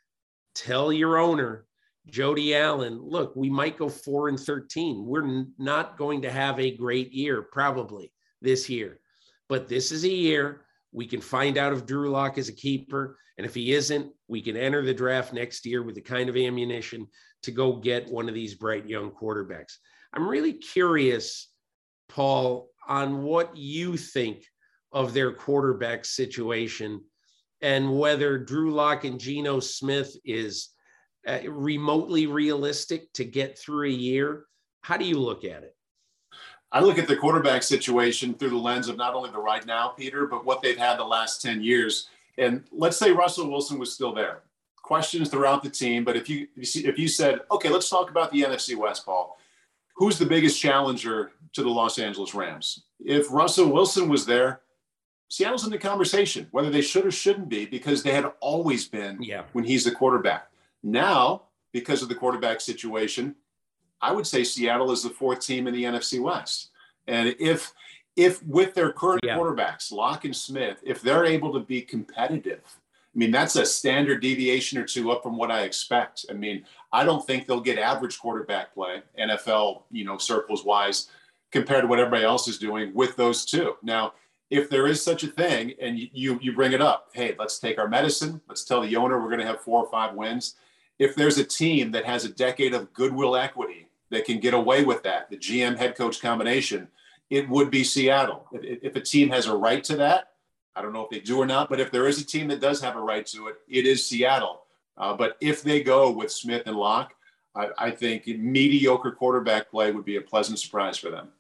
Tell your owner, Jody Allen, look, we might go four and thirteen. We're n- not going to have a great year probably this year, but this is a year we can find out if Drew Lock is a keeper. And if he isn't, we can enter the draft next year with the kind of ammunition to go get one of these bright young quarterbacks. I'm really curious, Paul, on what you think of their quarterback situation and whether Drew Lock and Geno Smith is uh, remotely realistic to get through a year. How do you look at it? I look at the quarterback situation through the lens of not only the right now, Peter, but what they've had the last ten years. And let's say Russell Wilson was still there. Questions throughout the team. But if you, if you said, okay, let's talk about the N F C West, Paul. Who's the biggest challenger to the Los Angeles Rams? If Russell Wilson was there, Seattle's in the conversation, whether they should or shouldn't be, because they had always been yeah. when he's the quarterback. Now, because of the quarterback situation, I would say Seattle is the fourth team in the N F C West. And if if with their current yeah. quarterbacks, Locke and Smith, if they're able to be competitive, I mean, that's a standard deviation or two up from what I expect. I mean, I don't think they'll get average quarterback play, N F L, you know, circles wise, compared to what everybody else is doing with those two. Now, if there is such a thing and you you bring it up, hey, let's take our medicine. Let's tell the owner we're going to have four or five wins. If there's a team that has a decade of goodwill equity that can get away with that, the G M head coach combination, it would be Seattle. If, if a team has a right to that, I don't know if they do or not, but if there is a team that does have a right to it, it is Seattle. Uh, but if they go with Smith and Locke, I, I think mediocre quarterback play would be a pleasant surprise for them.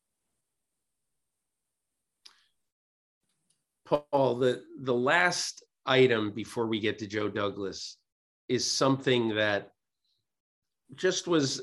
Paul, the, the last item before we get to Joe Douglas is something that just was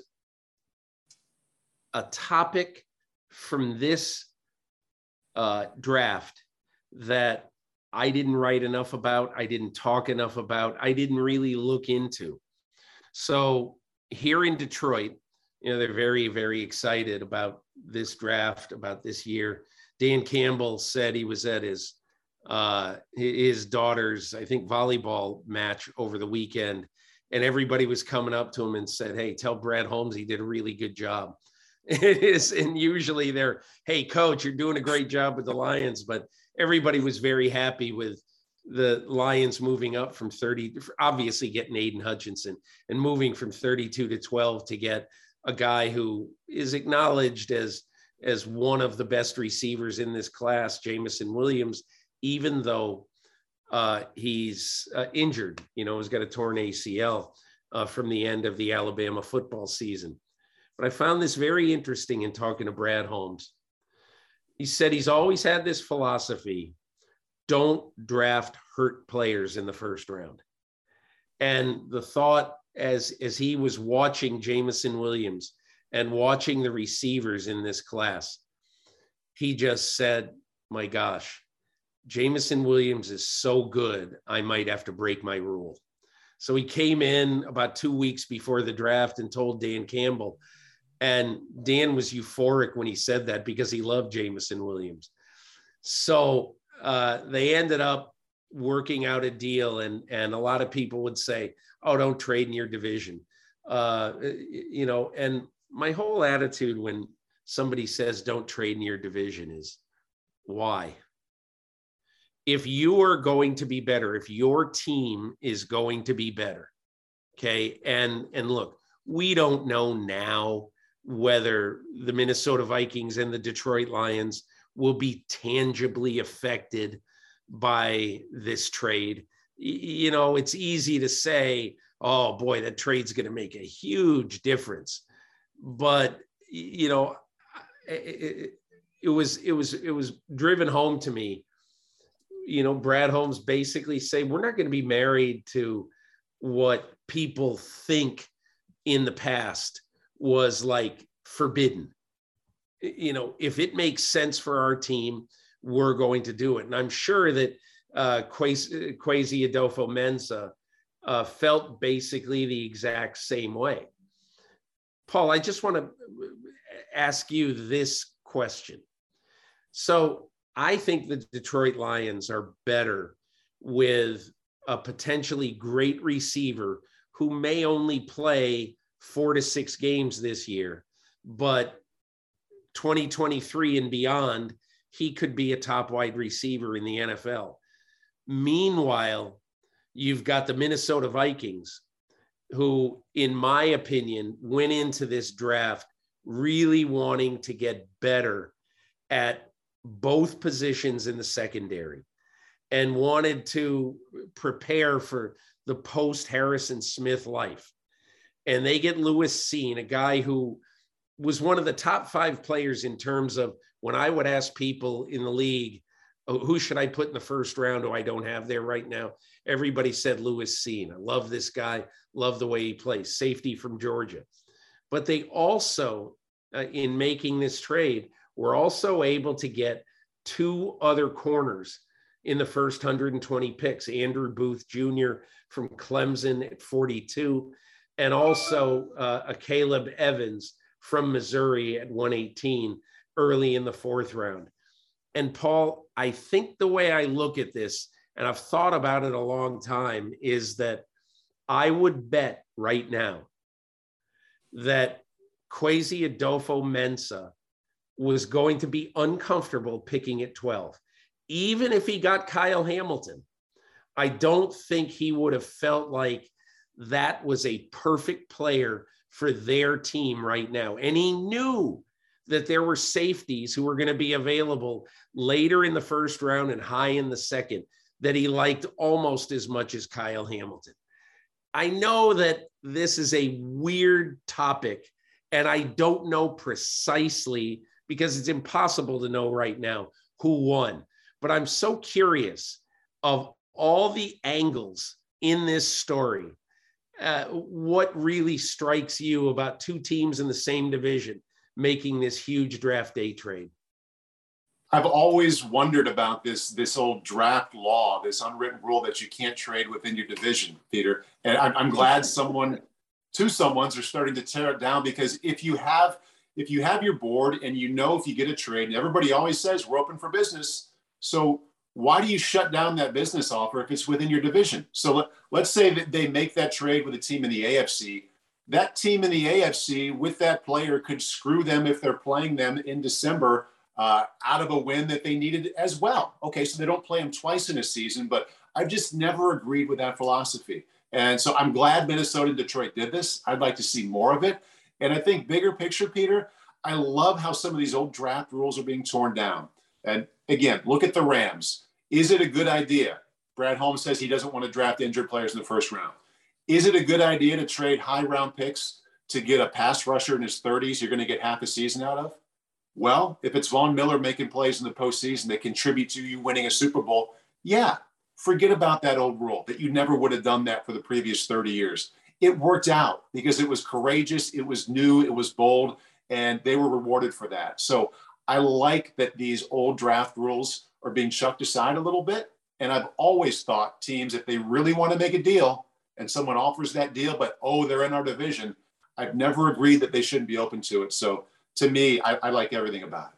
a topic from this uh, draft that I didn't write enough about, I didn't talk enough about, I didn't really look into. So here in Detroit, you know, they're very, very excited about this draft, about this year. Dan Campbell said he was at his uh, his daughter's, I think, volleyball match over the weekend, and everybody was coming up to him and said, hey, tell Brad Holmes he did a really good job. It is, and usually they're, hey, coach, you're doing a great job with the Lions, but everybody was very happy with the Lions moving up from thirty, obviously getting Aiden Hutchinson, and moving from thirty-two to twelve to get a guy who is acknowledged as, as one of the best receivers in this class, Jameson Williams, even though uh, he's uh, injured, you know, he's got a torn A C L. uh, from the end of the Alabama football season. But I found this very interesting in talking to Brad Holmes. He said he's always had this philosophy: don't draft hurt players in the first round. And the thought as, as he was watching Jameson Williams and watching the receivers in this class, he just said, my gosh, Jameson Williams is so good, I might have to break my rule. So he came in about two weeks before the draft and told Dan Campbell, and Dan was euphoric when he said that because he loved Jameson Williams. So uh, they ended up working out a deal, and, and a lot of people would say, oh, don't trade in your division. Uh, you know, and my whole attitude when somebody says don't trade in your division is, why? If you are going to be better, if your team is going to be better, okay, and and look, we don't know now whether the Minnesota Vikings and the Detroit Lions will be tangibly affected by this trade. You know, it's easy to say, oh boy, that trade's going to make a huge difference. But, you know, it, it was, it was, it was driven home to me. You know, Brad Holmes basically say, we're not going to be married to what people think in the past was like forbidden. You know, if it makes sense for our team, we're going to do it. And I'm sure that uh, Kwesi, Kwesi Adofo-Mensah uh, felt basically the exact same way. Paul, I just want to ask you this question. So I think the Detroit Lions are better with a potentially great receiver who may only play four to six games this year, but twenty twenty-three and beyond, he could be a top wide receiver in the N F L. Meanwhile, you've got the Minnesota Vikings, who, in my opinion, went into this draft really wanting to get better at both positions in the secondary and wanted to prepare for the post Harrison Smith life. And they get Lewis Cine, a guy who was one of the top five players in terms of when I would ask people in the league, oh, who should I put in the first round who I don't have there right now? Everybody said Lewis Cine. I love this guy, love the way he plays, safety from Georgia. But they also, uh, in making this trade, were also able to get two other corners in the first one hundred twenty picks, Andrew Booth Junior from Clemson at forty-two, and also uh, a Caleb Evans from Missouri at one eighteen early in the fourth round. And Paul, I think the way I look at this, and I've thought about it a long time, is that I would bet right now that Kwesi Adofo-Mensah was going to be uncomfortable picking at twelve. Even if he got Kyle Hamilton, I don't think he would have felt like that was a perfect player for their team right now. And he knew that there were safeties who were going to be available later in the first round and high in the second that he liked almost as much as Kyle Hamilton. I know that this is a weird topic, and I don't know precisely because it's impossible to know right now who won. But I'm so curious of all the angles in this story. Uh, what really strikes you about two teams in the same division making this huge draft day trade? I've always wondered about this, this old draft law, this unwritten rule that you can't trade within your division, Peter. And I'm, I'm glad someone, two someones are starting to tear it down, because if you have, if you have your board and you know if you get a trade, and everybody always says we're open for business. So why do you shut down that business offer if it's within your division? So let, let's say that they make that trade with a team in the A F C. That team in the A F C with that player could screw them if they're playing them in December uh, out of a win that they needed as well. Okay, so they don't play them twice in a season, but I've just never agreed with that philosophy. And so I'm glad Minnesota and Detroit did this. I'd like to see more of it. And I think bigger picture, Peter, I love how some of these old draft rules are being torn down. And again, look at the Rams. Is it a good idea? Brad Holmes says he doesn't want to draft injured players in the first round. Is it a good idea to trade high round picks to get a pass rusher in his thirties you're going to get half a season out of? Well, if it's Von Miller making plays in the postseason that contribute to you winning a Super Bowl, yeah, forget about that old rule that you never would have done that for the previous thirty years. It worked out because it was courageous, it was new, it was bold, and they were rewarded for that. So I like that these old draft rules are being chucked aside a little bit. And I've always thought teams, if they really want to make a deal and someone offers that deal, but, oh, they're in our division, I've never agreed that they shouldn't be open to it. So to me, I, I like everything about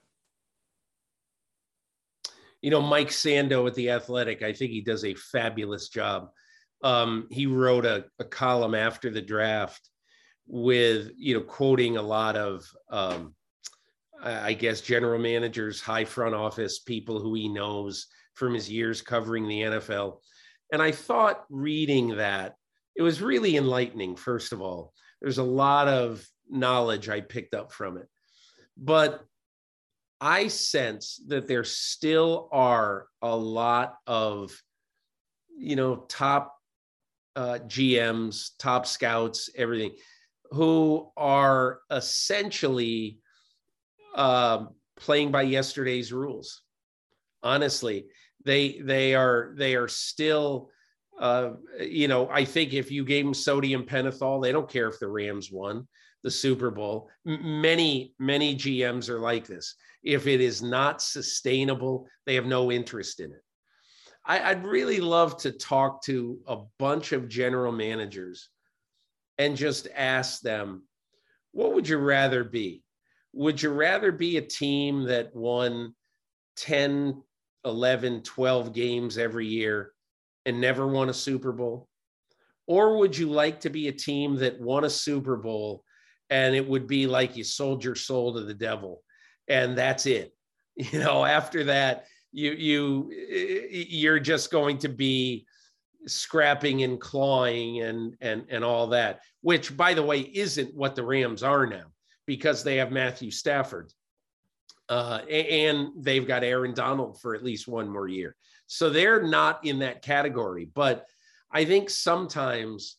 it. You know, Mike Sando at The Athletic, I think he does a fabulous job. Um, he wrote a, a column after the draft with, you know, quoting a lot of, um, I guess, general managers, high front office people who he knows from his years covering the N F L. And I thought reading that, it was really enlightening, first of all. There's a lot of knowledge I picked up from it. But I sense that there still are a lot of, you know, top uh, G Ms, top scouts, everything, who are essentially uh, playing by yesterday's rules. Honestly, they they are they are still, uh, you know, I think if you gave them sodium pentothal, they don't care if the Rams won the Super Bowl. M- many, many G Ms are like this. If it is not sustainable, they have no interest in it. I, I'd really love to talk to a bunch of general managers and just ask them, what would you rather be? Would you rather be a team that won ten, eleven, twelve games every year and never won a Super Bowl? Or would you like to be a team that won a Super Bowl and it would be like you sold your soul to the devil and that's it? You know, after that, you, you, you're just going to be scrapping and clawing and, and, and all that, which, by the way, isn't what the Rams are now, because they have Matthew Stafford. Uh, and they've got Aaron Donald for at least one more year. So they're not in that category. But I think sometimes,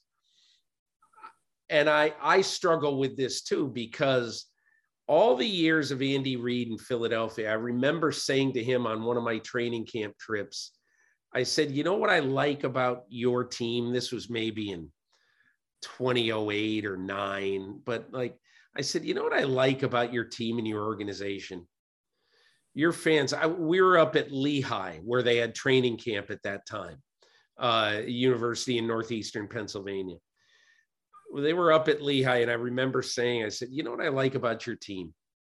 and I, I struggle with this too, because all the years of Andy Reid in Philadelphia, I remember saying to him on one of my training camp trips, I said, you know what I like about your team? This was maybe in twenty oh eight or nine, but like, I said, you know what I like about your team and your organization? Your fans, I, we were up at Lehigh where they had training camp at that time, uh, university in Northeastern Pennsylvania. Well, they were up at Lehigh, and I remember saying, I said, you know what I like about your team?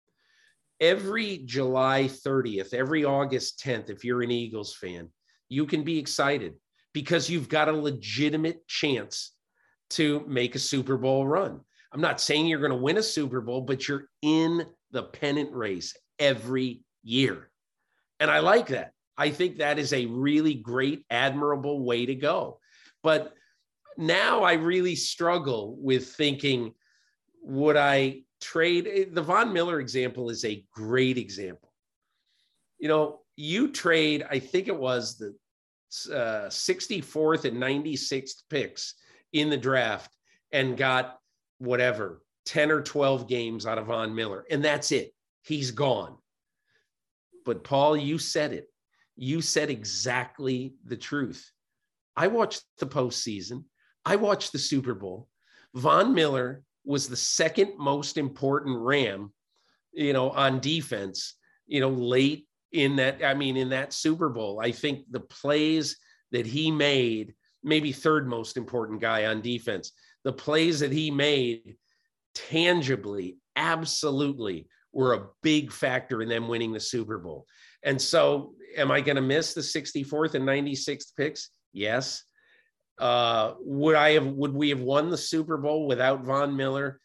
Every July thirtieth, every August tenth, if you're an Eagles fan, you can be excited because you've got a legitimate chance to make a Super Bowl run. I'm not saying you're going to win a Super Bowl, but you're in the pennant race every year. And I like that. I think that is a really great, admirable way to go. But now I really struggle with thinking, would I trade? The Von Miller example is a great example. You know, you trade, I think it was the uh, sixty-fourth and ninety-sixth picks in the draft and got whatever, ten or twelve games out of Von Miller. And that's it. He's gone. But Paul, you said it. You said exactly the truth. I watched the postseason. I watched the Super Bowl. Von Miller was the second most important Ram, you know, on defense, you know, late in that, I mean, in that Super Bowl. I think the plays that he made, maybe third most important guy on defense, the plays that he made tangibly, absolutely were a big factor in them winning the Super Bowl. And so am I going to miss the sixty-fourth and ninety-sixth picks? Yes. Uh, would I have, would we have won the Super Bowl without Von Miller?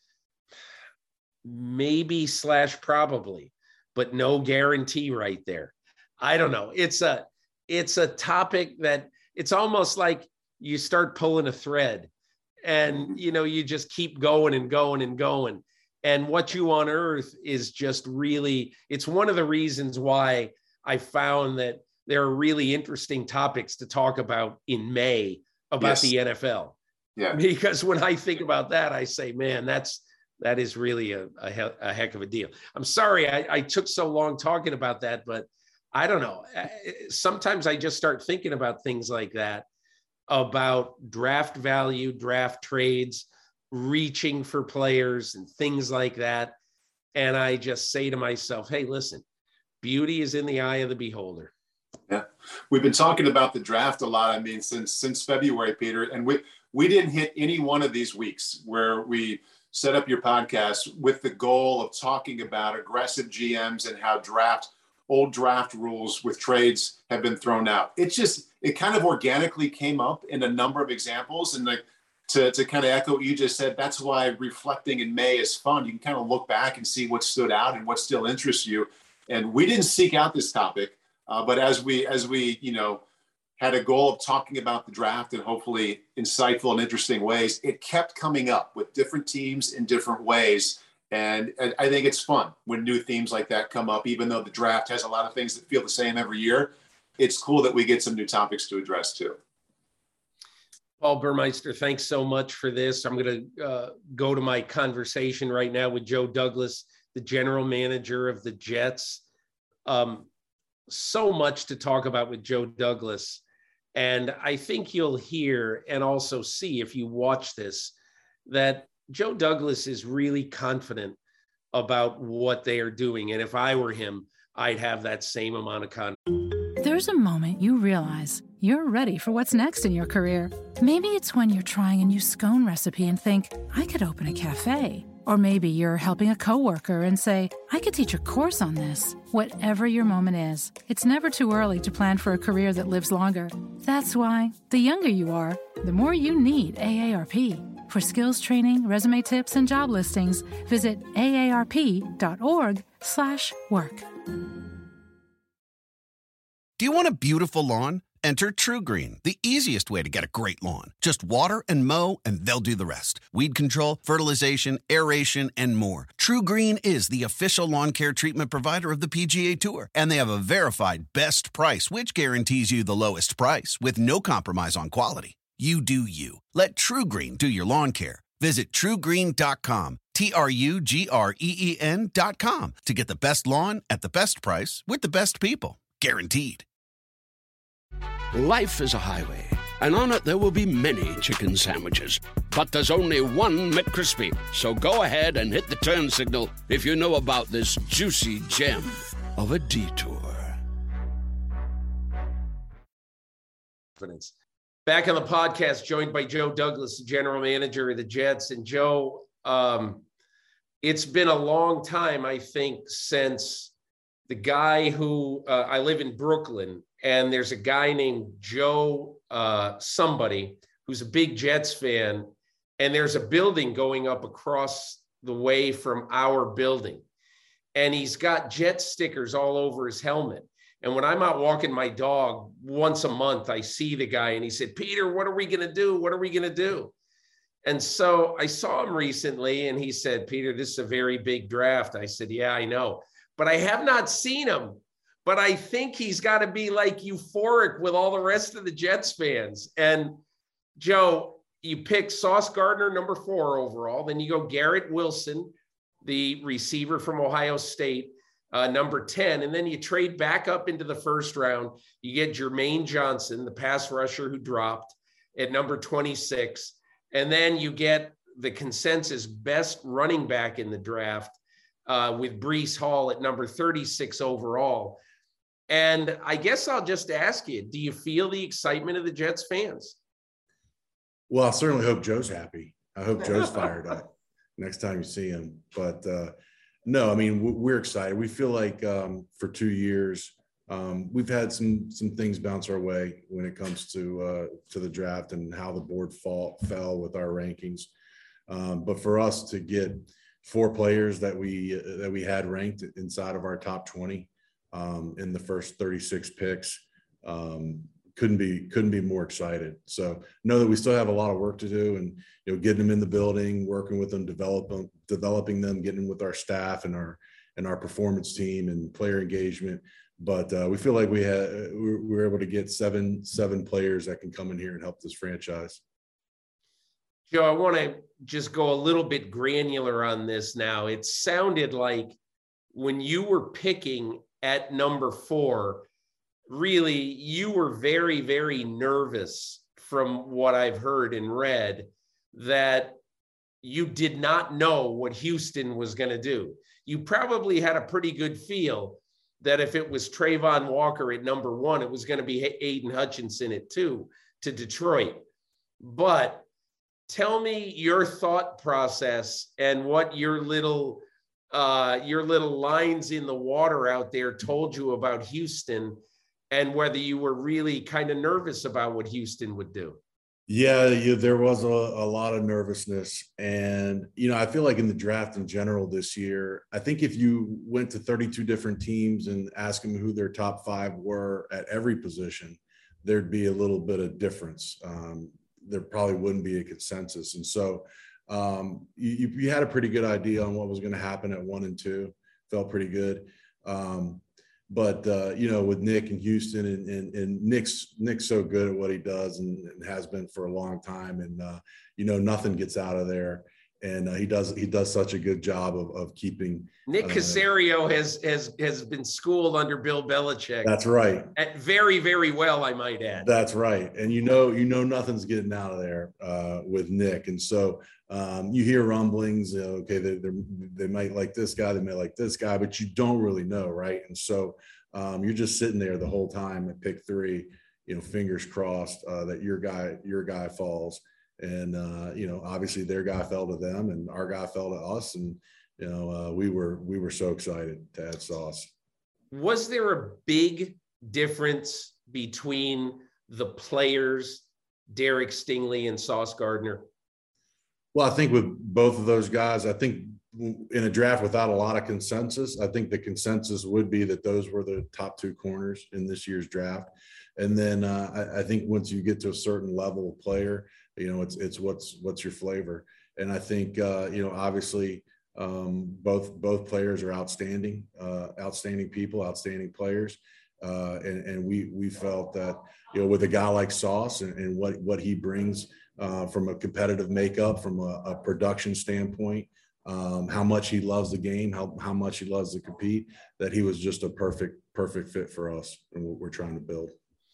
Maybe slash probably, but no guarantee right there. I don't know. It's a, it's a topic that it's almost like you start pulling a thread and, you know, you just keep going and going and going. And what you unearth is just really, it's one of the reasons why I found that there are really interesting topics to talk about in May about yes. the N F L, Yeah. Because when I think about that, I say, man, that's that is really a, a, he- a heck of a deal. I'm sorry I, I took so long talking about that, but I don't know. Sometimes I just start thinking about things like that, about draft value, draft trades, reaching for players and things like that. And I just say to myself, hey, listen, beauty is in the eye of the beholder. Yeah. We've been talking about the draft a lot. I mean, since since February, Peter, and we we didn't hit any one of these weeks where we set up your podcast with the goal of talking about aggressive G Ms and how draft old draft rules with trades have been thrown out. It just, it kind of organically came up in a number of examples. And like to, to kind of echo what you just said, that's why reflecting in May is fun. You can kind of look back and see what stood out and what still interests you. And we didn't seek out this topic, uh, but as we, as we, you know, had a goal of talking about the draft in hopefully insightful and interesting ways, it kept coming up with different teams in different ways. And I think it's fun when new themes like that come up, even though the draft has a lot of things that feel the same every year. It's cool that we get some new topics to address too. Paul Burmeister, thanks so much for this. I'm going to uh, go to my conversation right now with Joe Douglas, the general manager of the Jets. Um, so much to talk about with Joe Douglas. And I think you'll hear and also see if you watch this, that Joe Douglas is really confident about what they are doing. And if I were him, I'd have that same amount of confidence. There's a moment you realize you're ready for what's next in your career. Maybe it's when you're trying a new scone recipe and think, I could open a cafe. Or maybe you're helping a coworker and say, I could teach a course on this. Whatever your moment is, it's never too early to plan for a career that lives longer. That's why, the younger you are, the more you need A A R P. For skills training, resume tips, and job listings, visit aarp.org slash work. Do you want a beautiful lawn? Enter TruGreen, the easiest way to get a great lawn. Just water and mow, and they'll do the rest. Weed control, fertilization, aeration, and more. TruGreen is the official lawn care treatment provider of the P G A Tour, and they have a verified best price, which guarantees you the lowest price with no compromise on quality. You do you. Let TruGreen do your lawn care. Visit true green dot com, T R U G R E E N dot com, to get the best lawn at the best price with the best people. Guaranteed. Life is a highway, and on it there will be many chicken sandwiches. But there's only one McCrispy. So go ahead and hit the turn signal if you know about this juicy gem of a detour. Back on the podcast, joined by Joe Douglas, the general manager of the Jets. And Joe, um, it's been a long time, I think, since the guy who, uh, I live in Brooklyn, and there's a guy named Joe uh, somebody who's a big Jets fan, and there's a building going up across the way from our building. And he's got Jet stickers all over his helmet. And when I'm out walking my dog once a month, I see the guy and he said, Peter, what are we going to do? What are we going to do? And so I saw him recently and he said, Peter, this is a very big draft. I said, yeah, I know, but I have not seen him. But I think he's got to be like euphoric with all the rest of the Jets fans. And Joe, you pick Sauce Gardner, number four overall. Then you go Garrett Wilson, the receiver from Ohio State, uh, number ten. And then you trade back up into the first round. You get Jermaine Johnson, the pass rusher who dropped, at number twenty-six. And then you get the consensus best running back in the draft uh, with Breece Hall at number thirty-six overall. And I guess I'll just ask you, do you feel the excitement of the Jets fans? Well, I certainly hope Joe's happy. I hope Joe's fired up next time you see him. But uh, no, I mean, we're excited. We feel like um, for two years, um, we've had some some things bounce our way when it comes to uh, to the draft and how the board fall, fell with our rankings. Um, but for us to get four players that we uh, that we had ranked inside of our top twenty, Um, in the first thirty-six picks, um, couldn't be couldn't be more excited. So know that we still have a lot of work to do, and you know, getting them in the building, working with them, develop them, developing them, getting with our staff and our and our performance team and player engagement. But uh, we feel like we had we were able to get seven seven players that can come in here and help this franchise. Joe, I want to just go a little bit granular on this now. It sounded like when you were picking at number four, really, you were very, very nervous from what I've heard and read, that you did not know what Houston was going to do. You probably had a pretty good feel that if it was Trayvon Walker at number one, it was going to be Aiden Hutchinson at two to Detroit. But tell me your thought process and what your little uh, your little lines in the water out there told you about Houston, and whether you were really kind of nervous about what Houston would do. Yeah, you, there was a, a lot of nervousness. And, you know, I feel like in the draft in general this year, I think if you went to thirty-two different teams and asked them who their top five were at every position, there'd be a little bit of difference. Um, there probably wouldn't be a consensus. And so um, you, you had a pretty good idea on what was going to happen at one and two, felt pretty good. Um, But, uh, you know, with Nick and Houston and, and, and Nick's, Nick's so good at what he does and, and has been for a long time. And, uh, you know, nothing gets out of there. And uh, he does he does such a good job of, of keeping. Nick uh, Caserio has, has, has been schooled under Bill Belichick. That's right. At very, very well, I might add. That's right. And, you know, you know, nothing's getting out of there uh, with Nick. And so um, you hear rumblings, you know, okay, they they might like this guy, they might like this guy, but you don't really know. Right. And so um, you're just sitting there the whole time at pick three, you know, fingers crossed uh, that your guy, your guy falls. And, uh, you know, obviously their guy fell to them and our guy fell to us. And, you know, uh, we were we were so excited to add Sauce. Was there a big difference between the players, Derek Stingley and Sauce Gardner? Well, I think with both of those guys, I think in a draft without a lot of consensus, I think the consensus would be that those were the top two corners in this year's draft. And then uh, I, I think once you get to a certain level of player, you know, it's it's what's what's your flavor. And I think, uh, you know, obviously um, both both players are outstanding, uh, outstanding people, outstanding players. Uh, and, and we we felt that, you know, with a guy like Sauce and, and what, what he brings uh, from a competitive makeup, from a, a production standpoint, um, how much he loves the game, how, how much he loves to compete, that he was just a perfect, perfect fit for us and what we're trying to build.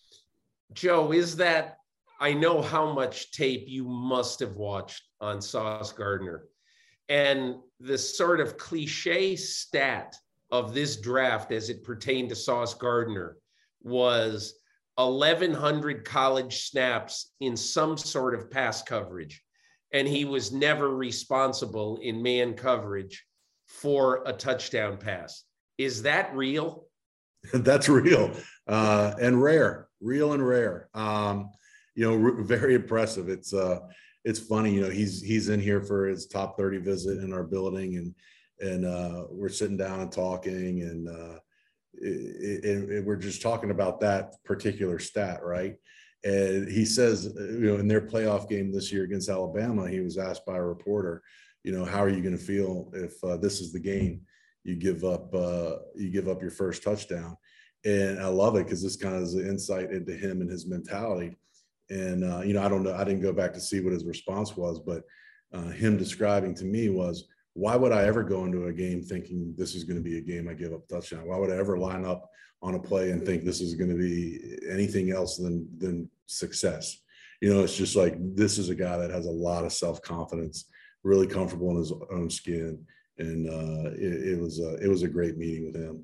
Joe, is that, I know how much tape you must have watched on Sauce Gardner, and the sort of cliche stat of this draft as it pertained to Sauce Gardner was eleven hundred college snaps in some sort of pass coverage. And he was never responsible in man coverage for a touchdown pass. Is that real? That's real uh, and rare, real and rare. Um, you know, r- very impressive. It's uh, it's funny, you know, he's he's in here for his top thirty visit in our building, and and uh, we're sitting down and talking, and uh, it, it, it, we're just talking about that particular stat, right? And he says, you know, in their playoff game this year against Alabama, he was asked by a reporter, you know, how are you going to feel if uh, this is the game you give up, uh, you give up your first touchdown? And I love it because this kind of is an insight into him and his mentality. And, uh, you know, I don't know, I didn't go back to see what his response was, but uh, him describing to me was, why would I ever go into a game thinking this is going to be a game I give up a touchdown? Why would I ever line up on a play and think this is going to be anything else than, than success? You know, it's just like, this is a guy that has a lot of self-confidence, really comfortable in his own skin. And uh, it, it was a, it was a great meeting with him.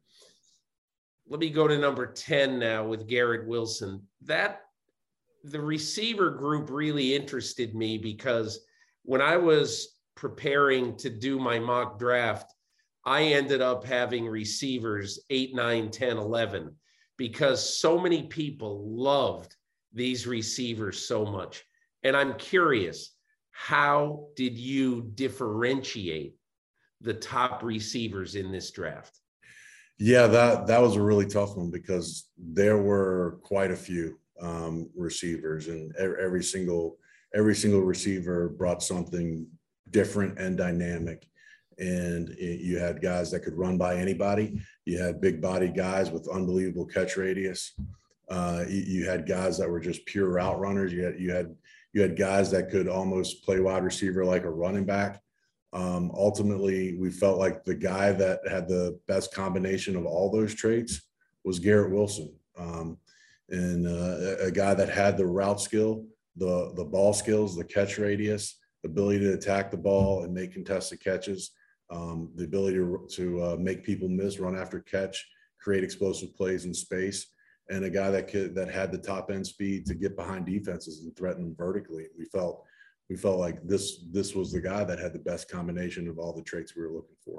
Let me go to number ten now with Garrett Wilson. That the receiver group really interested me because when I was preparing to do my mock draft, I ended up having receivers eight, nine, ten, eleven, because so many people loved these receivers so much. And I'm curious, how did you differentiate the top receivers in this draft? Yeah, that, that was a really tough one because there were quite a few um, receivers, and every, every single, every single receiver brought something different and dynamic. And it, you had guys that could run by anybody. You had big body guys with unbelievable catch radius. Uh, you, you had guys that were just pure route runners. You had, you had, You had guys that could almost play wide receiver like a running back. Um, ultimately, we felt like the guy that had the best combination of all those traits was Garrett Wilson, um, and uh, a guy that had the route skill, the the ball skills, the catch radius, the ability to attack the ball and make contested catches, um, the ability to, to uh, make people miss, run after catch, create explosive plays in space, and a guy that could that had the top end speed to get behind defenses and threaten them vertically. We felt we felt like this this was the guy that had the best combination of all the traits we were looking for.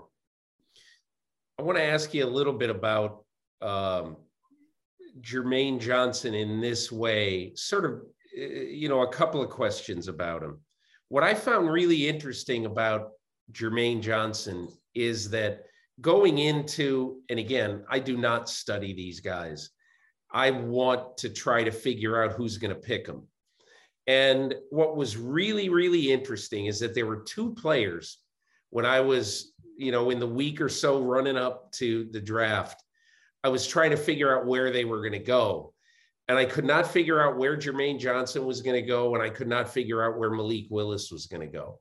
I want to ask you a little bit about um, Jermaine Johnson in this way, sort of, you know, a couple of questions about him. What I found really interesting about Jermaine Johnson is that going into, and again, I do not study these guys. I want to try to figure out who's going to pick them. And what was really, really interesting is that there were two players when I was, you know, in the week or so running up to the draft, I was trying to figure out where they were going to go. And I could not figure out where Jermaine Johnson was going to go. And I could not figure out where Malik Willis was going to go.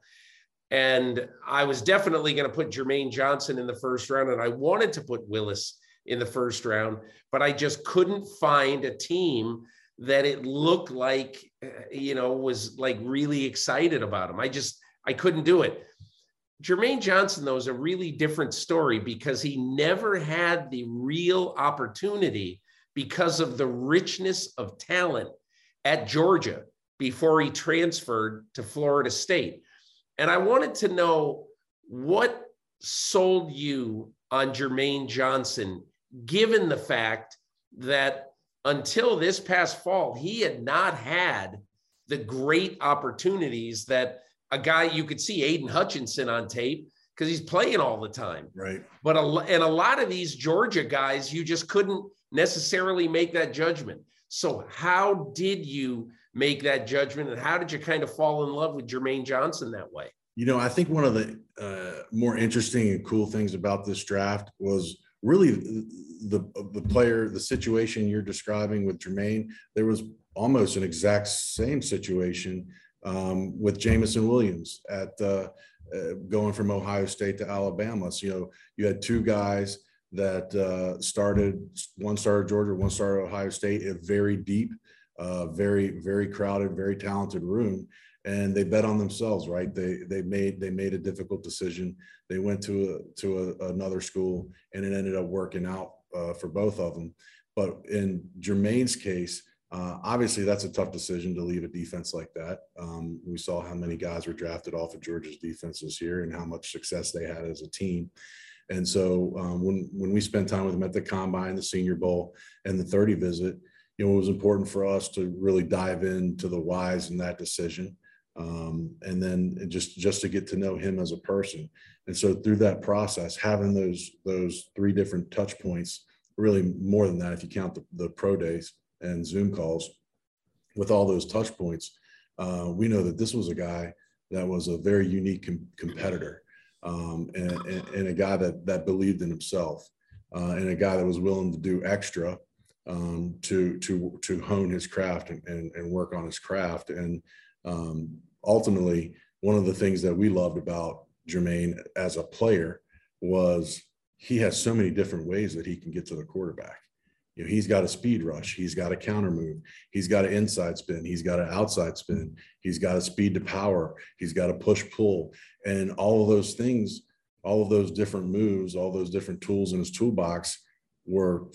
And I was definitely going to put Jermaine Johnson in the first round. And I wanted to put Willis in the first round, but I just couldn't find a team that it looked like, you know, was like really excited about him. I just, I couldn't do it. Jermaine Johnson, though, is a really different story because he never had the real opportunity because of the richness of talent at Georgia before he transferred to Florida State. And I wanted to know what sold you on Jermaine Johnson, given the fact that until this past fall, he had not had the great opportunities that a guy you could see Aiden Hutchinson on tape because he's playing all the time. Right. But a, and a lot of these Georgia guys, you just couldn't necessarily make that judgment. So how did you make that judgment, and how did you kind of fall in love with Jermaine Johnson that way? You know, I think one of the uh, more interesting and cool things about this draft was really the, the player, the situation you're describing with Jermaine. There was almost an exact same situation um, with Jameson Williams at uh, uh, going from Ohio State to Alabama. So, you know, you had two guys that uh, started, one started Georgia, one started Ohio State, a very deep, uh, very, very crowded, very talented room. And they bet on themselves, right? They they made they made a difficult decision. They went to a, to a, another school, and it ended up working out uh, for both of them. But in Jermaine's case, uh, obviously that's a tough decision to leave a defense like that. Um, we saw how many guys were drafted off of Georgia's defense this year, and how much success they had as a team. And so um, when when we spent time with them at the Combine, the Senior Bowl, and the thirty visit, you know, it was important for us to really dive into the whys in that decision. Um, and then just, just to get to know him as a person. And so through that process, having those, those three different touch points, really more than that, if you count the, the pro days and Zoom calls, with all those touch points, uh, we know that this was a guy that was a very unique com- competitor um, and, and, and a guy that, that believed in himself uh, and a guy that was willing to do extra um, to, to, to hone his craft and, and, and work on his craft. And, Um, ultimately, one of the things that we loved about Jermaine as a player was he has so many different ways that he can get to the quarterback. You know, he's got a speed rush, he's got a counter move, he's got an inside spin, he's got an outside spin, he's got a speed to power, he's got a push pull, and all of those things, all of those different moves, all those different tools in his toolbox were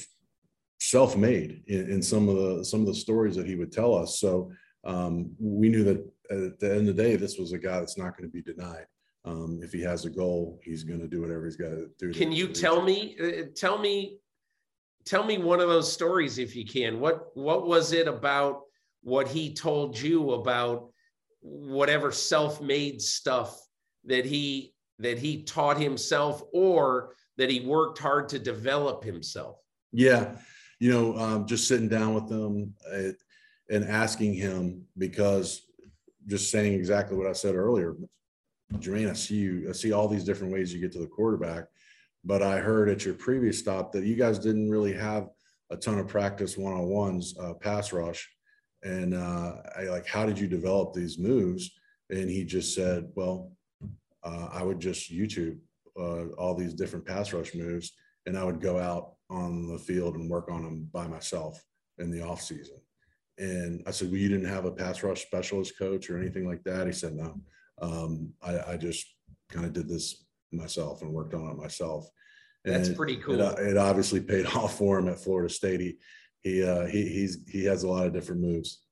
self-made in, in some of the some of the stories that he would tell us. So Um, we knew that at the end of the day, this was a guy that's not going to be denied. Um, if he has a goal, he's going to do whatever he's got to do. Can you tell me, uh, tell me, tell me one of those stories if you can? What, what was it about what he told you about whatever self-made stuff that he, that he taught himself or that he worked hard to develop himself? Yeah. You know, um, just sitting down with them, it, and asking him, because just saying exactly what I said earlier, Jermaine, I see you, I see all these different ways you get to the quarterback, but I heard at your previous stop that you guys didn't really have a ton of practice one-on-ones, uh, pass rush. And uh, I like, how did you develop these moves? And he just said, well, uh, I would just YouTube uh, all these different pass rush moves, and I would go out on the field and work on them by myself in the off season. And I said, well, you didn't have a pass rush specialist coach or anything like that? He said, no, um, I, I just kind of did this myself and worked on it myself. And That's pretty cool. It, it obviously paid off for him at Florida State. He, he, uh, he, he's, he has a lot of different moves.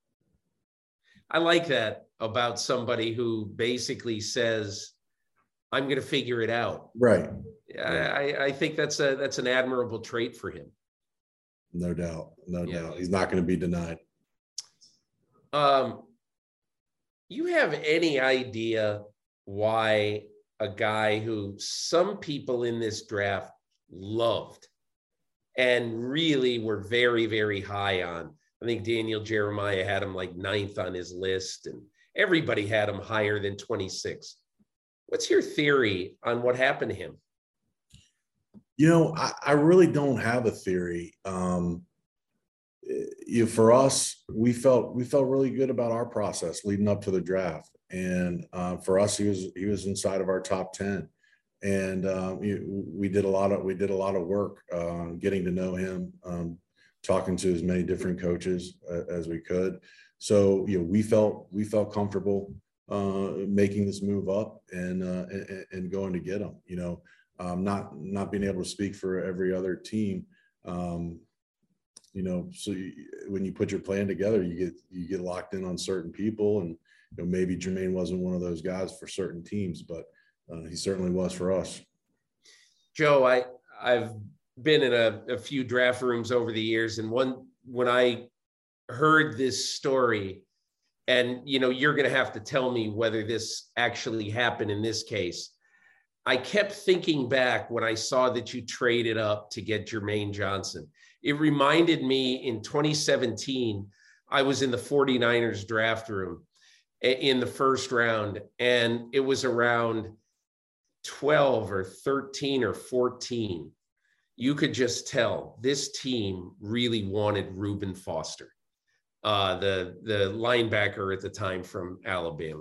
I like that about somebody who basically says, I'm going to figure it out. Right. I, I think that's a, that's an admirable trait for him. No doubt. No Yeah. doubt. He's not going to be denied. Um, you have any idea why a guy who some people in this draft loved and really were very, very high on? I think Daniel Jeremiah had him like ninth on his list, and everybody had him higher than twenty-six. What's your theory on what happened to him? You know, I, I really don't have a theory. Um, you for us, we felt we felt really good about our process leading up to the draft, and uh, for us, he was he was inside of our top ten, and um, we did a lot of we did a lot of work uh, getting to know him, um, talking to as many different coaches uh, as we could. So you know, we felt we felt comfortable uh, making this move up and, uh, and and going to get him. You know, um, not not being able to speak for every other team. Um, you know, so you, when you put your plan together, you get you get locked in on certain people, and you know, maybe Jermaine wasn't one of those guys for certain teams, but uh, he certainly was for us. Joe, I I've been in a, a few draft rooms over the years, and one when I heard this story, and you know, you're going to have to tell me whether this actually happened in this case. I kept thinking back when I saw that you traded up to get Jermaine Johnson. It reminded me in twenty seventeen, I was in the forty-niners draft room in the first round, and it was around twelve or thirteen or fourteen. You could just tell this team really wanted Reuben Foster, uh, the, the linebacker at the time from Alabama.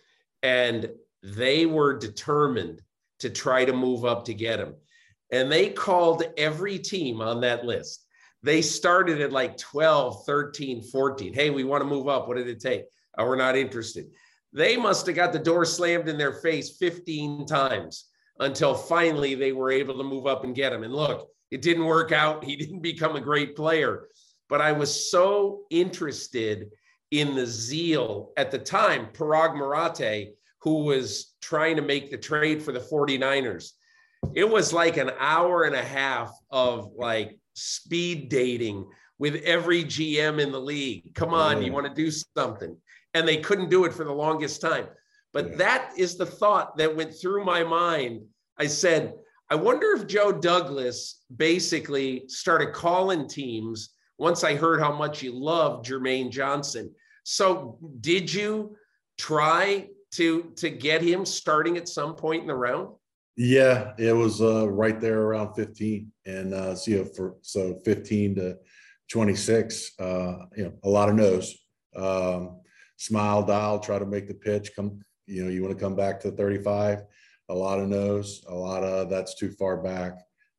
And they were determined to try to move up to get him. And they called every team on that list. They started at like twelve, thirteen, fourteen. Hey, we want to move up. What did it take? Oh, we're not interested. They must have got the door slammed in their face fifteen times until finally they were able to move up and get him. And look, it didn't work out. He didn't become a great player. But I was so interested in the zeal at the time. Parag Marathe, who was trying to make the trade for the forty-niners. It was like an hour and a half of like speed dating with every G M in the league. Come on, yeah. You want to do something. And they couldn't do it for the longest time. But yeah. That is the thought that went through my mind. I said, I wonder if Joe Douglas basically started calling teams once I heard how much you loved Jermaine Johnson. So did you try to, to get him starting at some point in the round? Yeah, it was uh, right there around fifteen. And uh, so, you know, for, so fifteen to twenty-six, uh, you know, a lot of no's. Um, smile, dial, try to make the pitch. Come, you know, you want to come back to thirty-five. A lot of no's, a lot of that's too far back.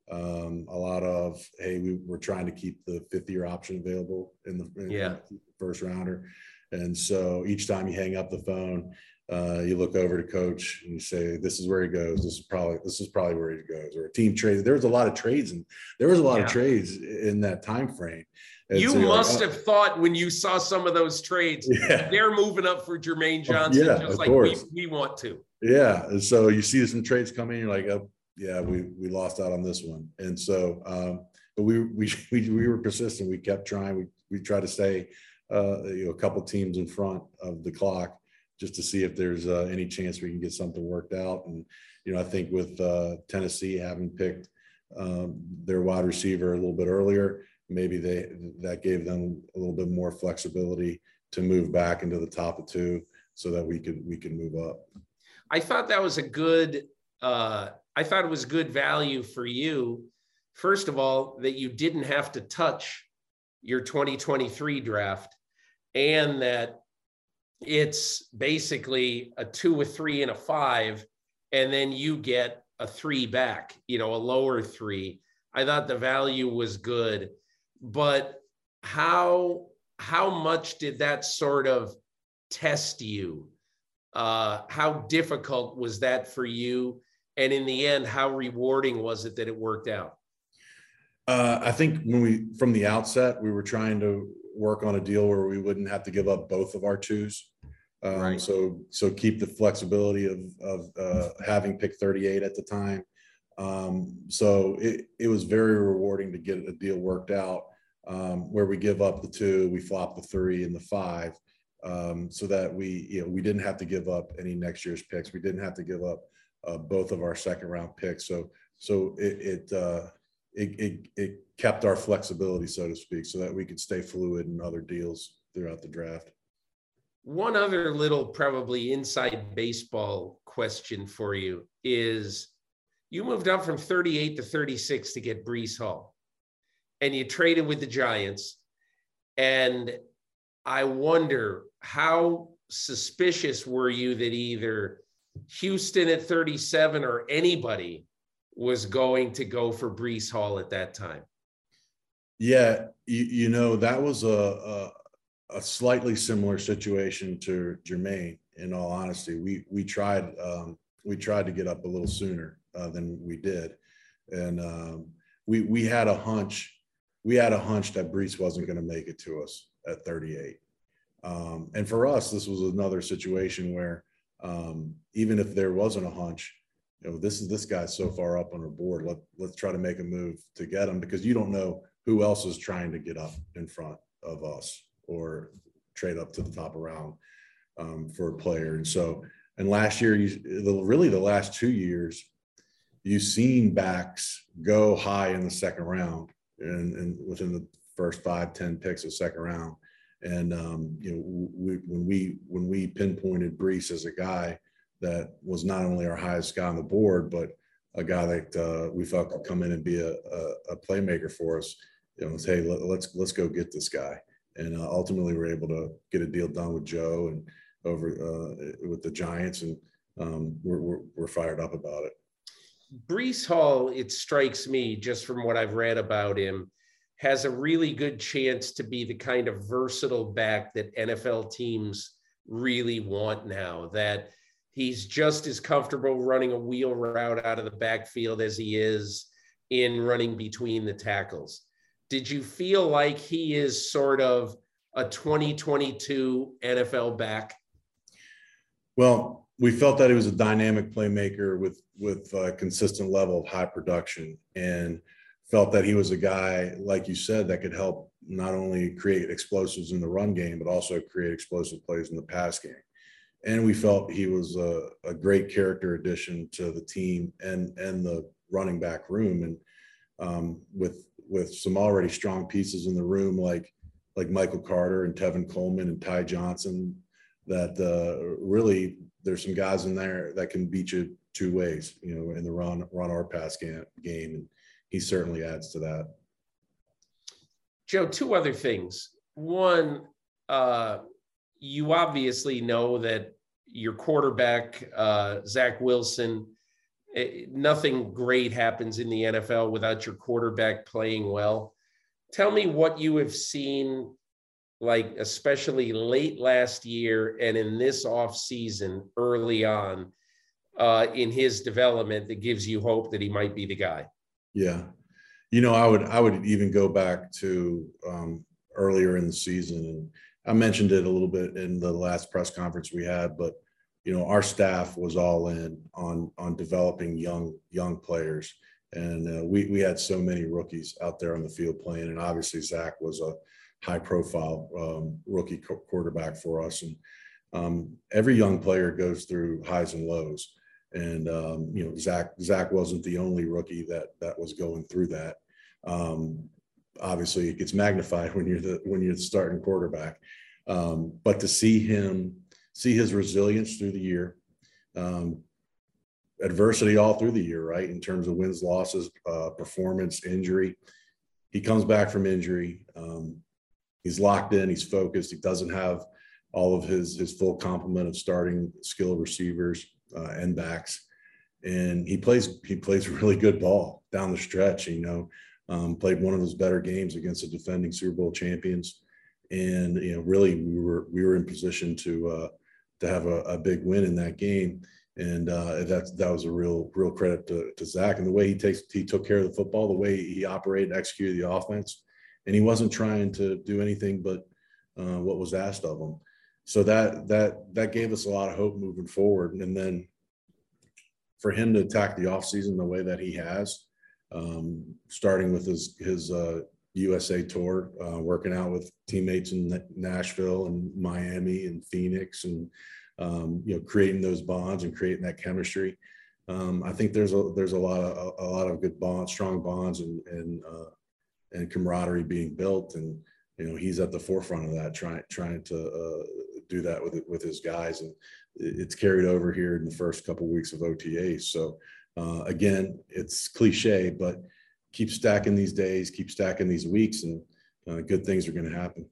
Um, a lot of, hey, we, we're trying to keep the fifth year option available in the, in yeah. the first rounder. And so each time you hang up the phone, uh, you look over to coach and you say, this is where he goes. This is probably, this is probably where he goes, or a team trade. There was a lot of trades, and there was a lot yeah. of trades in that time frame. And you so must like, oh. have thought when you saw some of those trades, yeah. they're moving up for Jermaine Johnson, yeah, just like we, we want to. Yeah. And so you see some trades coming, you're like, oh, yeah, we, we lost out on this one. And so, um, but we, we, we, we were persistent. We kept trying. We, we tried to stay, uh, you know, a couple teams in front of the clock just to see if there's uh, any chance we can get something worked out. And, you know, I think with uh, Tennessee having picked um, their wide receiver a little bit earlier, maybe they, that gave them a little bit more flexibility to move back into the top of two so that we could, we could move up. I thought that was a good, uh, I thought it was good value for you. First of all, that you didn't have to touch your twenty twenty-three draft. and that it's basically a two, a three, and a five, and then you get a three back, you know, a lower three. I thought the value was good, but how how much did that sort of test you? Uh, how difficult was that for you? And in the end, how rewarding was it that it worked out? Uh, I think when we, from the outset, we were trying to work on a deal where we wouldn't have to give up both of our twos. Um, Right. So, so keep the flexibility of, of uh, having pick thirty-eight at the time. Um, so it, it was very rewarding to get a deal worked out um, where we give up the two, we flop the three and the five, um, so that we, you know, we didn't have to give up any next year's picks. We didn't have to give up uh, both of our second round picks. So, so it, it, uh, it, it, it kept our flexibility, so to speak, so that we could stay fluid in other deals throughout the draft. One other little probably inside baseball question for you is you moved up from thirty-eight to thirty-six to get Breece Hall, and you traded with the Giants. And I wonder, how suspicious were you that either Houston at thirty-seven or anybody was going to go for Breece Hall at that time? Yeah, you, you know, that was a, a, a slightly similar situation to Jermaine. In all honesty, we we tried um, we tried to get up a little sooner uh, than we did, and um, we we had a hunch we had a hunch that Breece wasn't going to make it to us at thirty-eight. Um, and for us, this was another situation where um, even if there wasn't a hunch, you know, this is this guy's so far up on our board. Let let's try to make a move to get him, because you don't know who else is trying to get up in front of us or trade up to the top around um, for a player. And so, and last year, you, the, really the last two years, you've seen backs go high in the second round and, and within the first five, ten picks of second round. And, um, you know, we, when we, when we pinpointed Breece as a guy that was not only our highest guy on the board, but a guy that uh, we felt could come in and be a, a, a playmaker for us, you know, say, let, let's, let's go get this guy. And uh, ultimately we're able to get a deal done with Joe and over uh, with the Giants. And um, we're, we're, we're fired up about it. Breece Hall, it strikes me just from what I've read about him, has a really good chance to be the kind of versatile back that N F L teams really want now, that he's just as comfortable running a wheel route out of the backfield as he is in running between the tackles. Did you feel like he is sort of a twenty twenty-two N F L back? Well, we felt that he was a dynamic playmaker with, with a consistent level of high production, and felt that he was a guy, like you said, that could help not only create explosives in the run game, but also create explosive plays in the pass game. And we felt he was a, a great character addition to the team and, and the running back room. And um, with, with some already strong pieces in the room, like, like Michael Carter and Tevin Coleman and Ty Johnson, that uh, really there's some guys in there that can beat you two ways, you know, in the run, run or pass game. And he certainly adds to that. Joe, two other things. One, uh, you obviously know that your quarterback, uh, Zach Wilson, eh, nothing great happens in the N F L without your quarterback playing well. Tell me what you have seen, like especially late last year and in this offseason early on uh, in his development, that gives you hope that he might be the guy. Yeah. You know, I would, I would even go back to um, earlier in the season, and I mentioned it a little bit in the last press conference we had, but, you know, our staff was all in on, on developing young, young players. And uh, we, we had so many rookies out there on the field playing. And obviously Zach was a high profile um, rookie co- quarterback for us. And um, every young player goes through highs and lows. And, um, you know, Zach, Zach wasn't the only rookie that, that was going through that. Um, obviously it gets magnified when you're the, when you're the starting quarterback. Um, but to see him, see his resilience through the year, um, adversity all through the year, right? In terms of wins, losses, uh, performance, injury. He comes back from injury. Um, he's locked in, he's focused. He doesn't have all of his his full complement of starting skill receivers uh, and backs, and he plays he plays really good ball down the stretch. You know, um, played one of his better games against the defending Super Bowl champions, and you know, really we were we were in position to uh, to have a, a big win in that game. And uh, that that was a real real credit to, to Zach and the way he takes he took care of the football, the way he operated and executed the offense, and he wasn't trying to do anything but uh, what was asked of him. So that that that gave us a lot of hope moving forward. And then for him to attack the offseason the way that he has, um, starting with his his uh, U S A tour, uh, working out with teammates in Nashville and Miami and Phoenix, and Um, you know, creating those bonds and creating that chemistry. Um, I think there's a there's a lot of a, a lot of good bonds, strong bonds, and and uh, and camaraderie being built. And you know, he's at the forefront of that, trying trying to uh, do that with with his guys, and it's carried over here in the first couple of weeks of O T As. So uh, again, it's cliche, but keep stacking these days, keep stacking these weeks, and uh, good things are going to happen.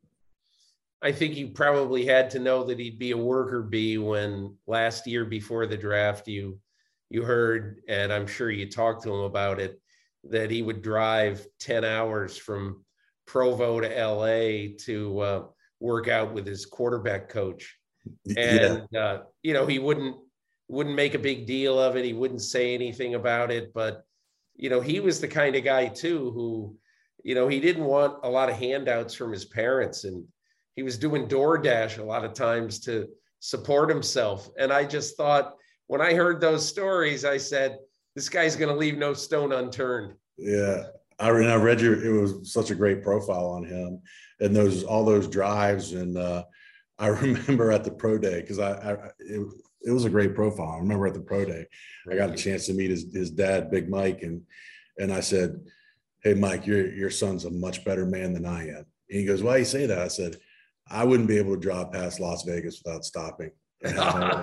I think you probably had to know that he'd be a worker bee when last year before the draft you you heard, and I'm sure you talked to him about it, that he would drive ten hours from Provo to L A to uh, work out with his quarterback coach. And, yeah. uh, you know, he wouldn't wouldn't make a big deal of it. He wouldn't say anything about it. But, you know, he was the kind of guy, too, who, you know, he didn't want a lot of handouts from his parents. And he was doing DoorDash a lot of times to support himself. And I just thought, when I heard those stories, I said, this guy's going to leave no stone unturned. Yeah. I, I read your, it was such a great profile on him and those, all those drives. And uh, I remember at the pro day, cause I, I it, it was a great profile. I remember at the pro day, I got a chance to meet his, his dad, Big Mike. And, and I said, hey, Mike, your, your son's a much better man than I am. And he goes, why do you say that? I said, I wouldn't be able to drive past Las Vegas without stopping. And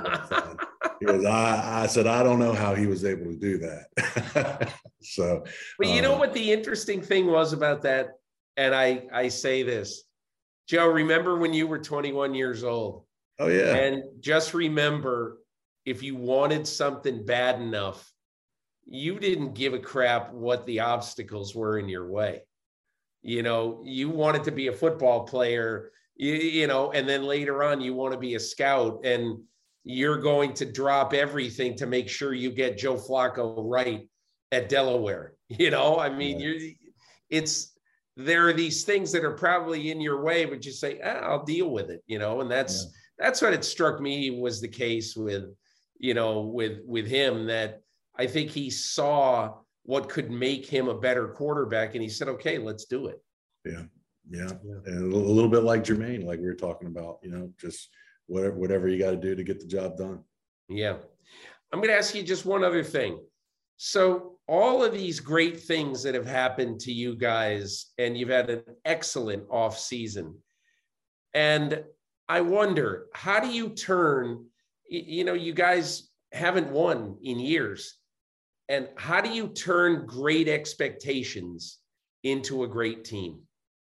he goes, I, I said, I don't know how he was able to do that. So, but you um, know what the interesting thing was about that? And I, I say this, Joe, remember when you were twenty-one years old? Oh yeah. And just remember, if you wanted something bad enough, you didn't give a crap what the obstacles were in your way. You know, you wanted to be a football player, you, you know, and then later on you want to be a scout, and you're going to drop everything to make sure you get Joe Flacco right at Delaware. You know, I mean, yeah. you're, it's, there are these things that are probably in your way, but you say, ah, I'll deal with it, you know, and that's, yeah. that's what it struck me was the case with, you know, with, with him, that I think he saw what could make him a better quarterback. And he said, okay, let's do it. Yeah. Yeah. yeah. And a little bit like Jermaine, like we were talking about, you know, just whatever, whatever you got to do to get the job done. Yeah. I'm going to ask you just one other thing. So all of these great things that have happened to you guys, and you've had an excellent off season. And I wonder, how do you turn, you know, you guys haven't won in years. And how do you turn great expectations into a great team?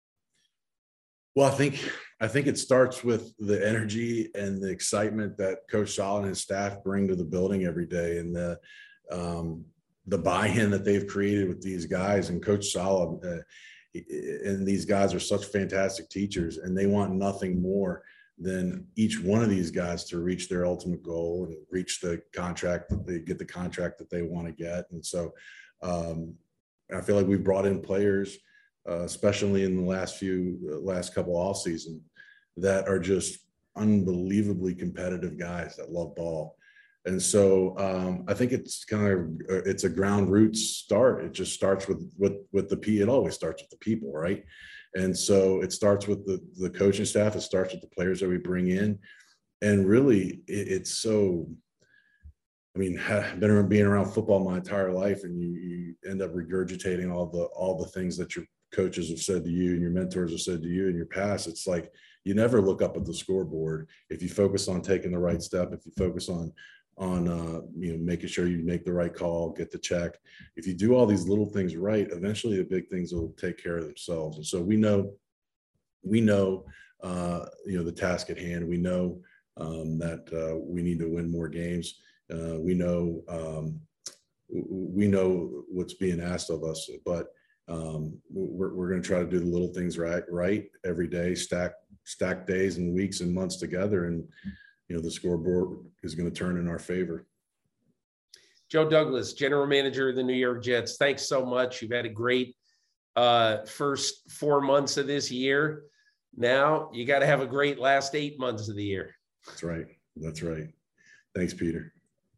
Well, I think I think it starts with the energy and the excitement that Coach Saleh and his staff bring to the building every day, and the um, the buy-in that they've created with these guys. And Coach Saleh uh, and these guys are such fantastic teachers, and they want nothing more than each one of these guys to reach their ultimate goal and reach the contract that they get the contract that they want to get. And so um, I feel like we've brought in players, uh, especially in the last few, uh, last couple off season, that are just unbelievably competitive guys that love ball. And so um, I think it's kind of, it's a ground roots start. It just starts with, with, with the P, it always starts with the people, right? And so it starts with the, the coaching staff. It starts with the players that we bring in. And really, it, it's so, I mean, I've been around, being around football my entire life, and you, you end up regurgitating all the all the things that your coaches have said to you and your mentors have said to you in your past. It's like you never look up at the scoreboard. If you focus on taking the right step, if you focus on on uh, you know, making sure you make the right call, get the check. If you do all these little things right, eventually the big things will take care of themselves. And so we know we know, uh, you know, the task at hand. We know um, that uh, we need to win more games. Uh, we know um, we know what's being asked of us, but um, we're, we're going to try to do the little things right, right every day, stack, stack days and weeks and months together. And, you know, the scoreboard is going to turn in our favor. Joe Douglas, general manager of the New York Jets. Thanks so much. You've had a great uh, first four months of this year. Now you got to have a great last eight months of the year. That's right. That's right. Thanks, Peter.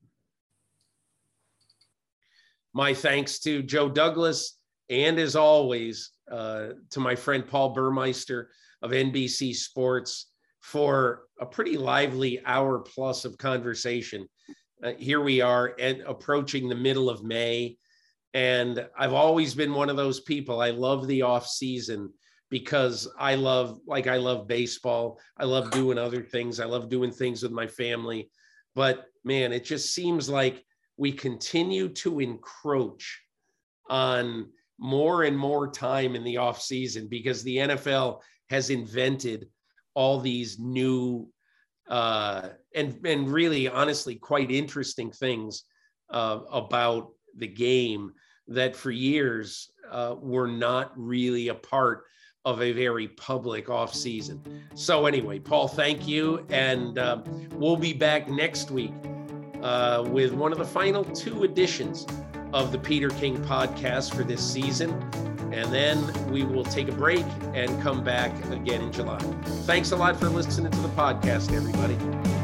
My thanks to Joe Douglas, and as always, uh, to my friend Paul Burmeister of N B C Sports for a pretty lively hour plus of conversation. Uh, here we are at approaching the middle of May, and I've always been one of those people. I love the off season because I love, like I love baseball. I love doing other things. I love doing things with my family, but man, it just seems like we continue to encroach on more and more time in the off season because the N F L has invented all these new uh, and, and really honestly quite interesting things uh, about the game that for years uh, were not really a part of a very public off season. So anyway, Paul, thank you. And uh, we'll be back next week Uh, with one of the final two editions of the Peter King podcast for this season. And then we will take a break and come back again in July. Thanks a lot for listening to the podcast, everybody.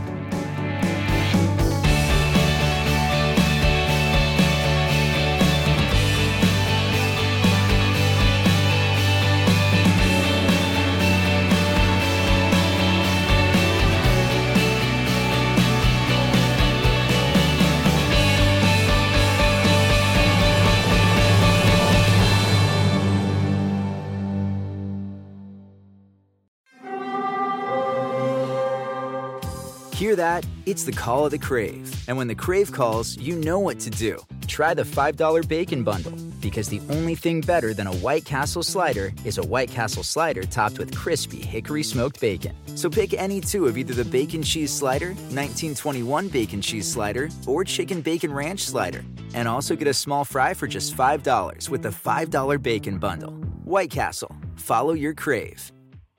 Hear that? It's the call of the Crave. And when the Crave calls, you know what to do. Try the five dollar Bacon Bundle, because the only thing better than a White Castle slider is a White Castle slider topped with crispy hickory smoked bacon. So pick any two of either the Bacon Cheese Slider, nineteen twenty-one Bacon Cheese Slider, or Chicken Bacon Ranch Slider. And also get a small fry for just five dollars with the five dollar Bacon Bundle. White Castle. Follow your Crave.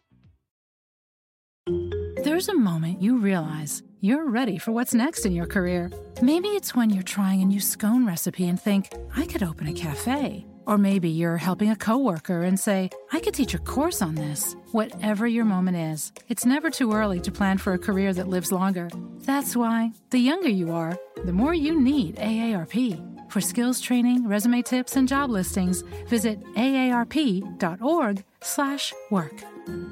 There's a moment you realize you're ready for what's next in your career. Maybe it's when you're trying a new scone recipe and think, I could open a cafe. Or maybe you're helping a coworker and say, I could teach a course on this. Whatever your moment is, it's never too early to plan for a career that lives longer. That's why, the younger you are, the more you need A A R P. For skills training, resume tips, and job listings, visit A A R P dot org slash work.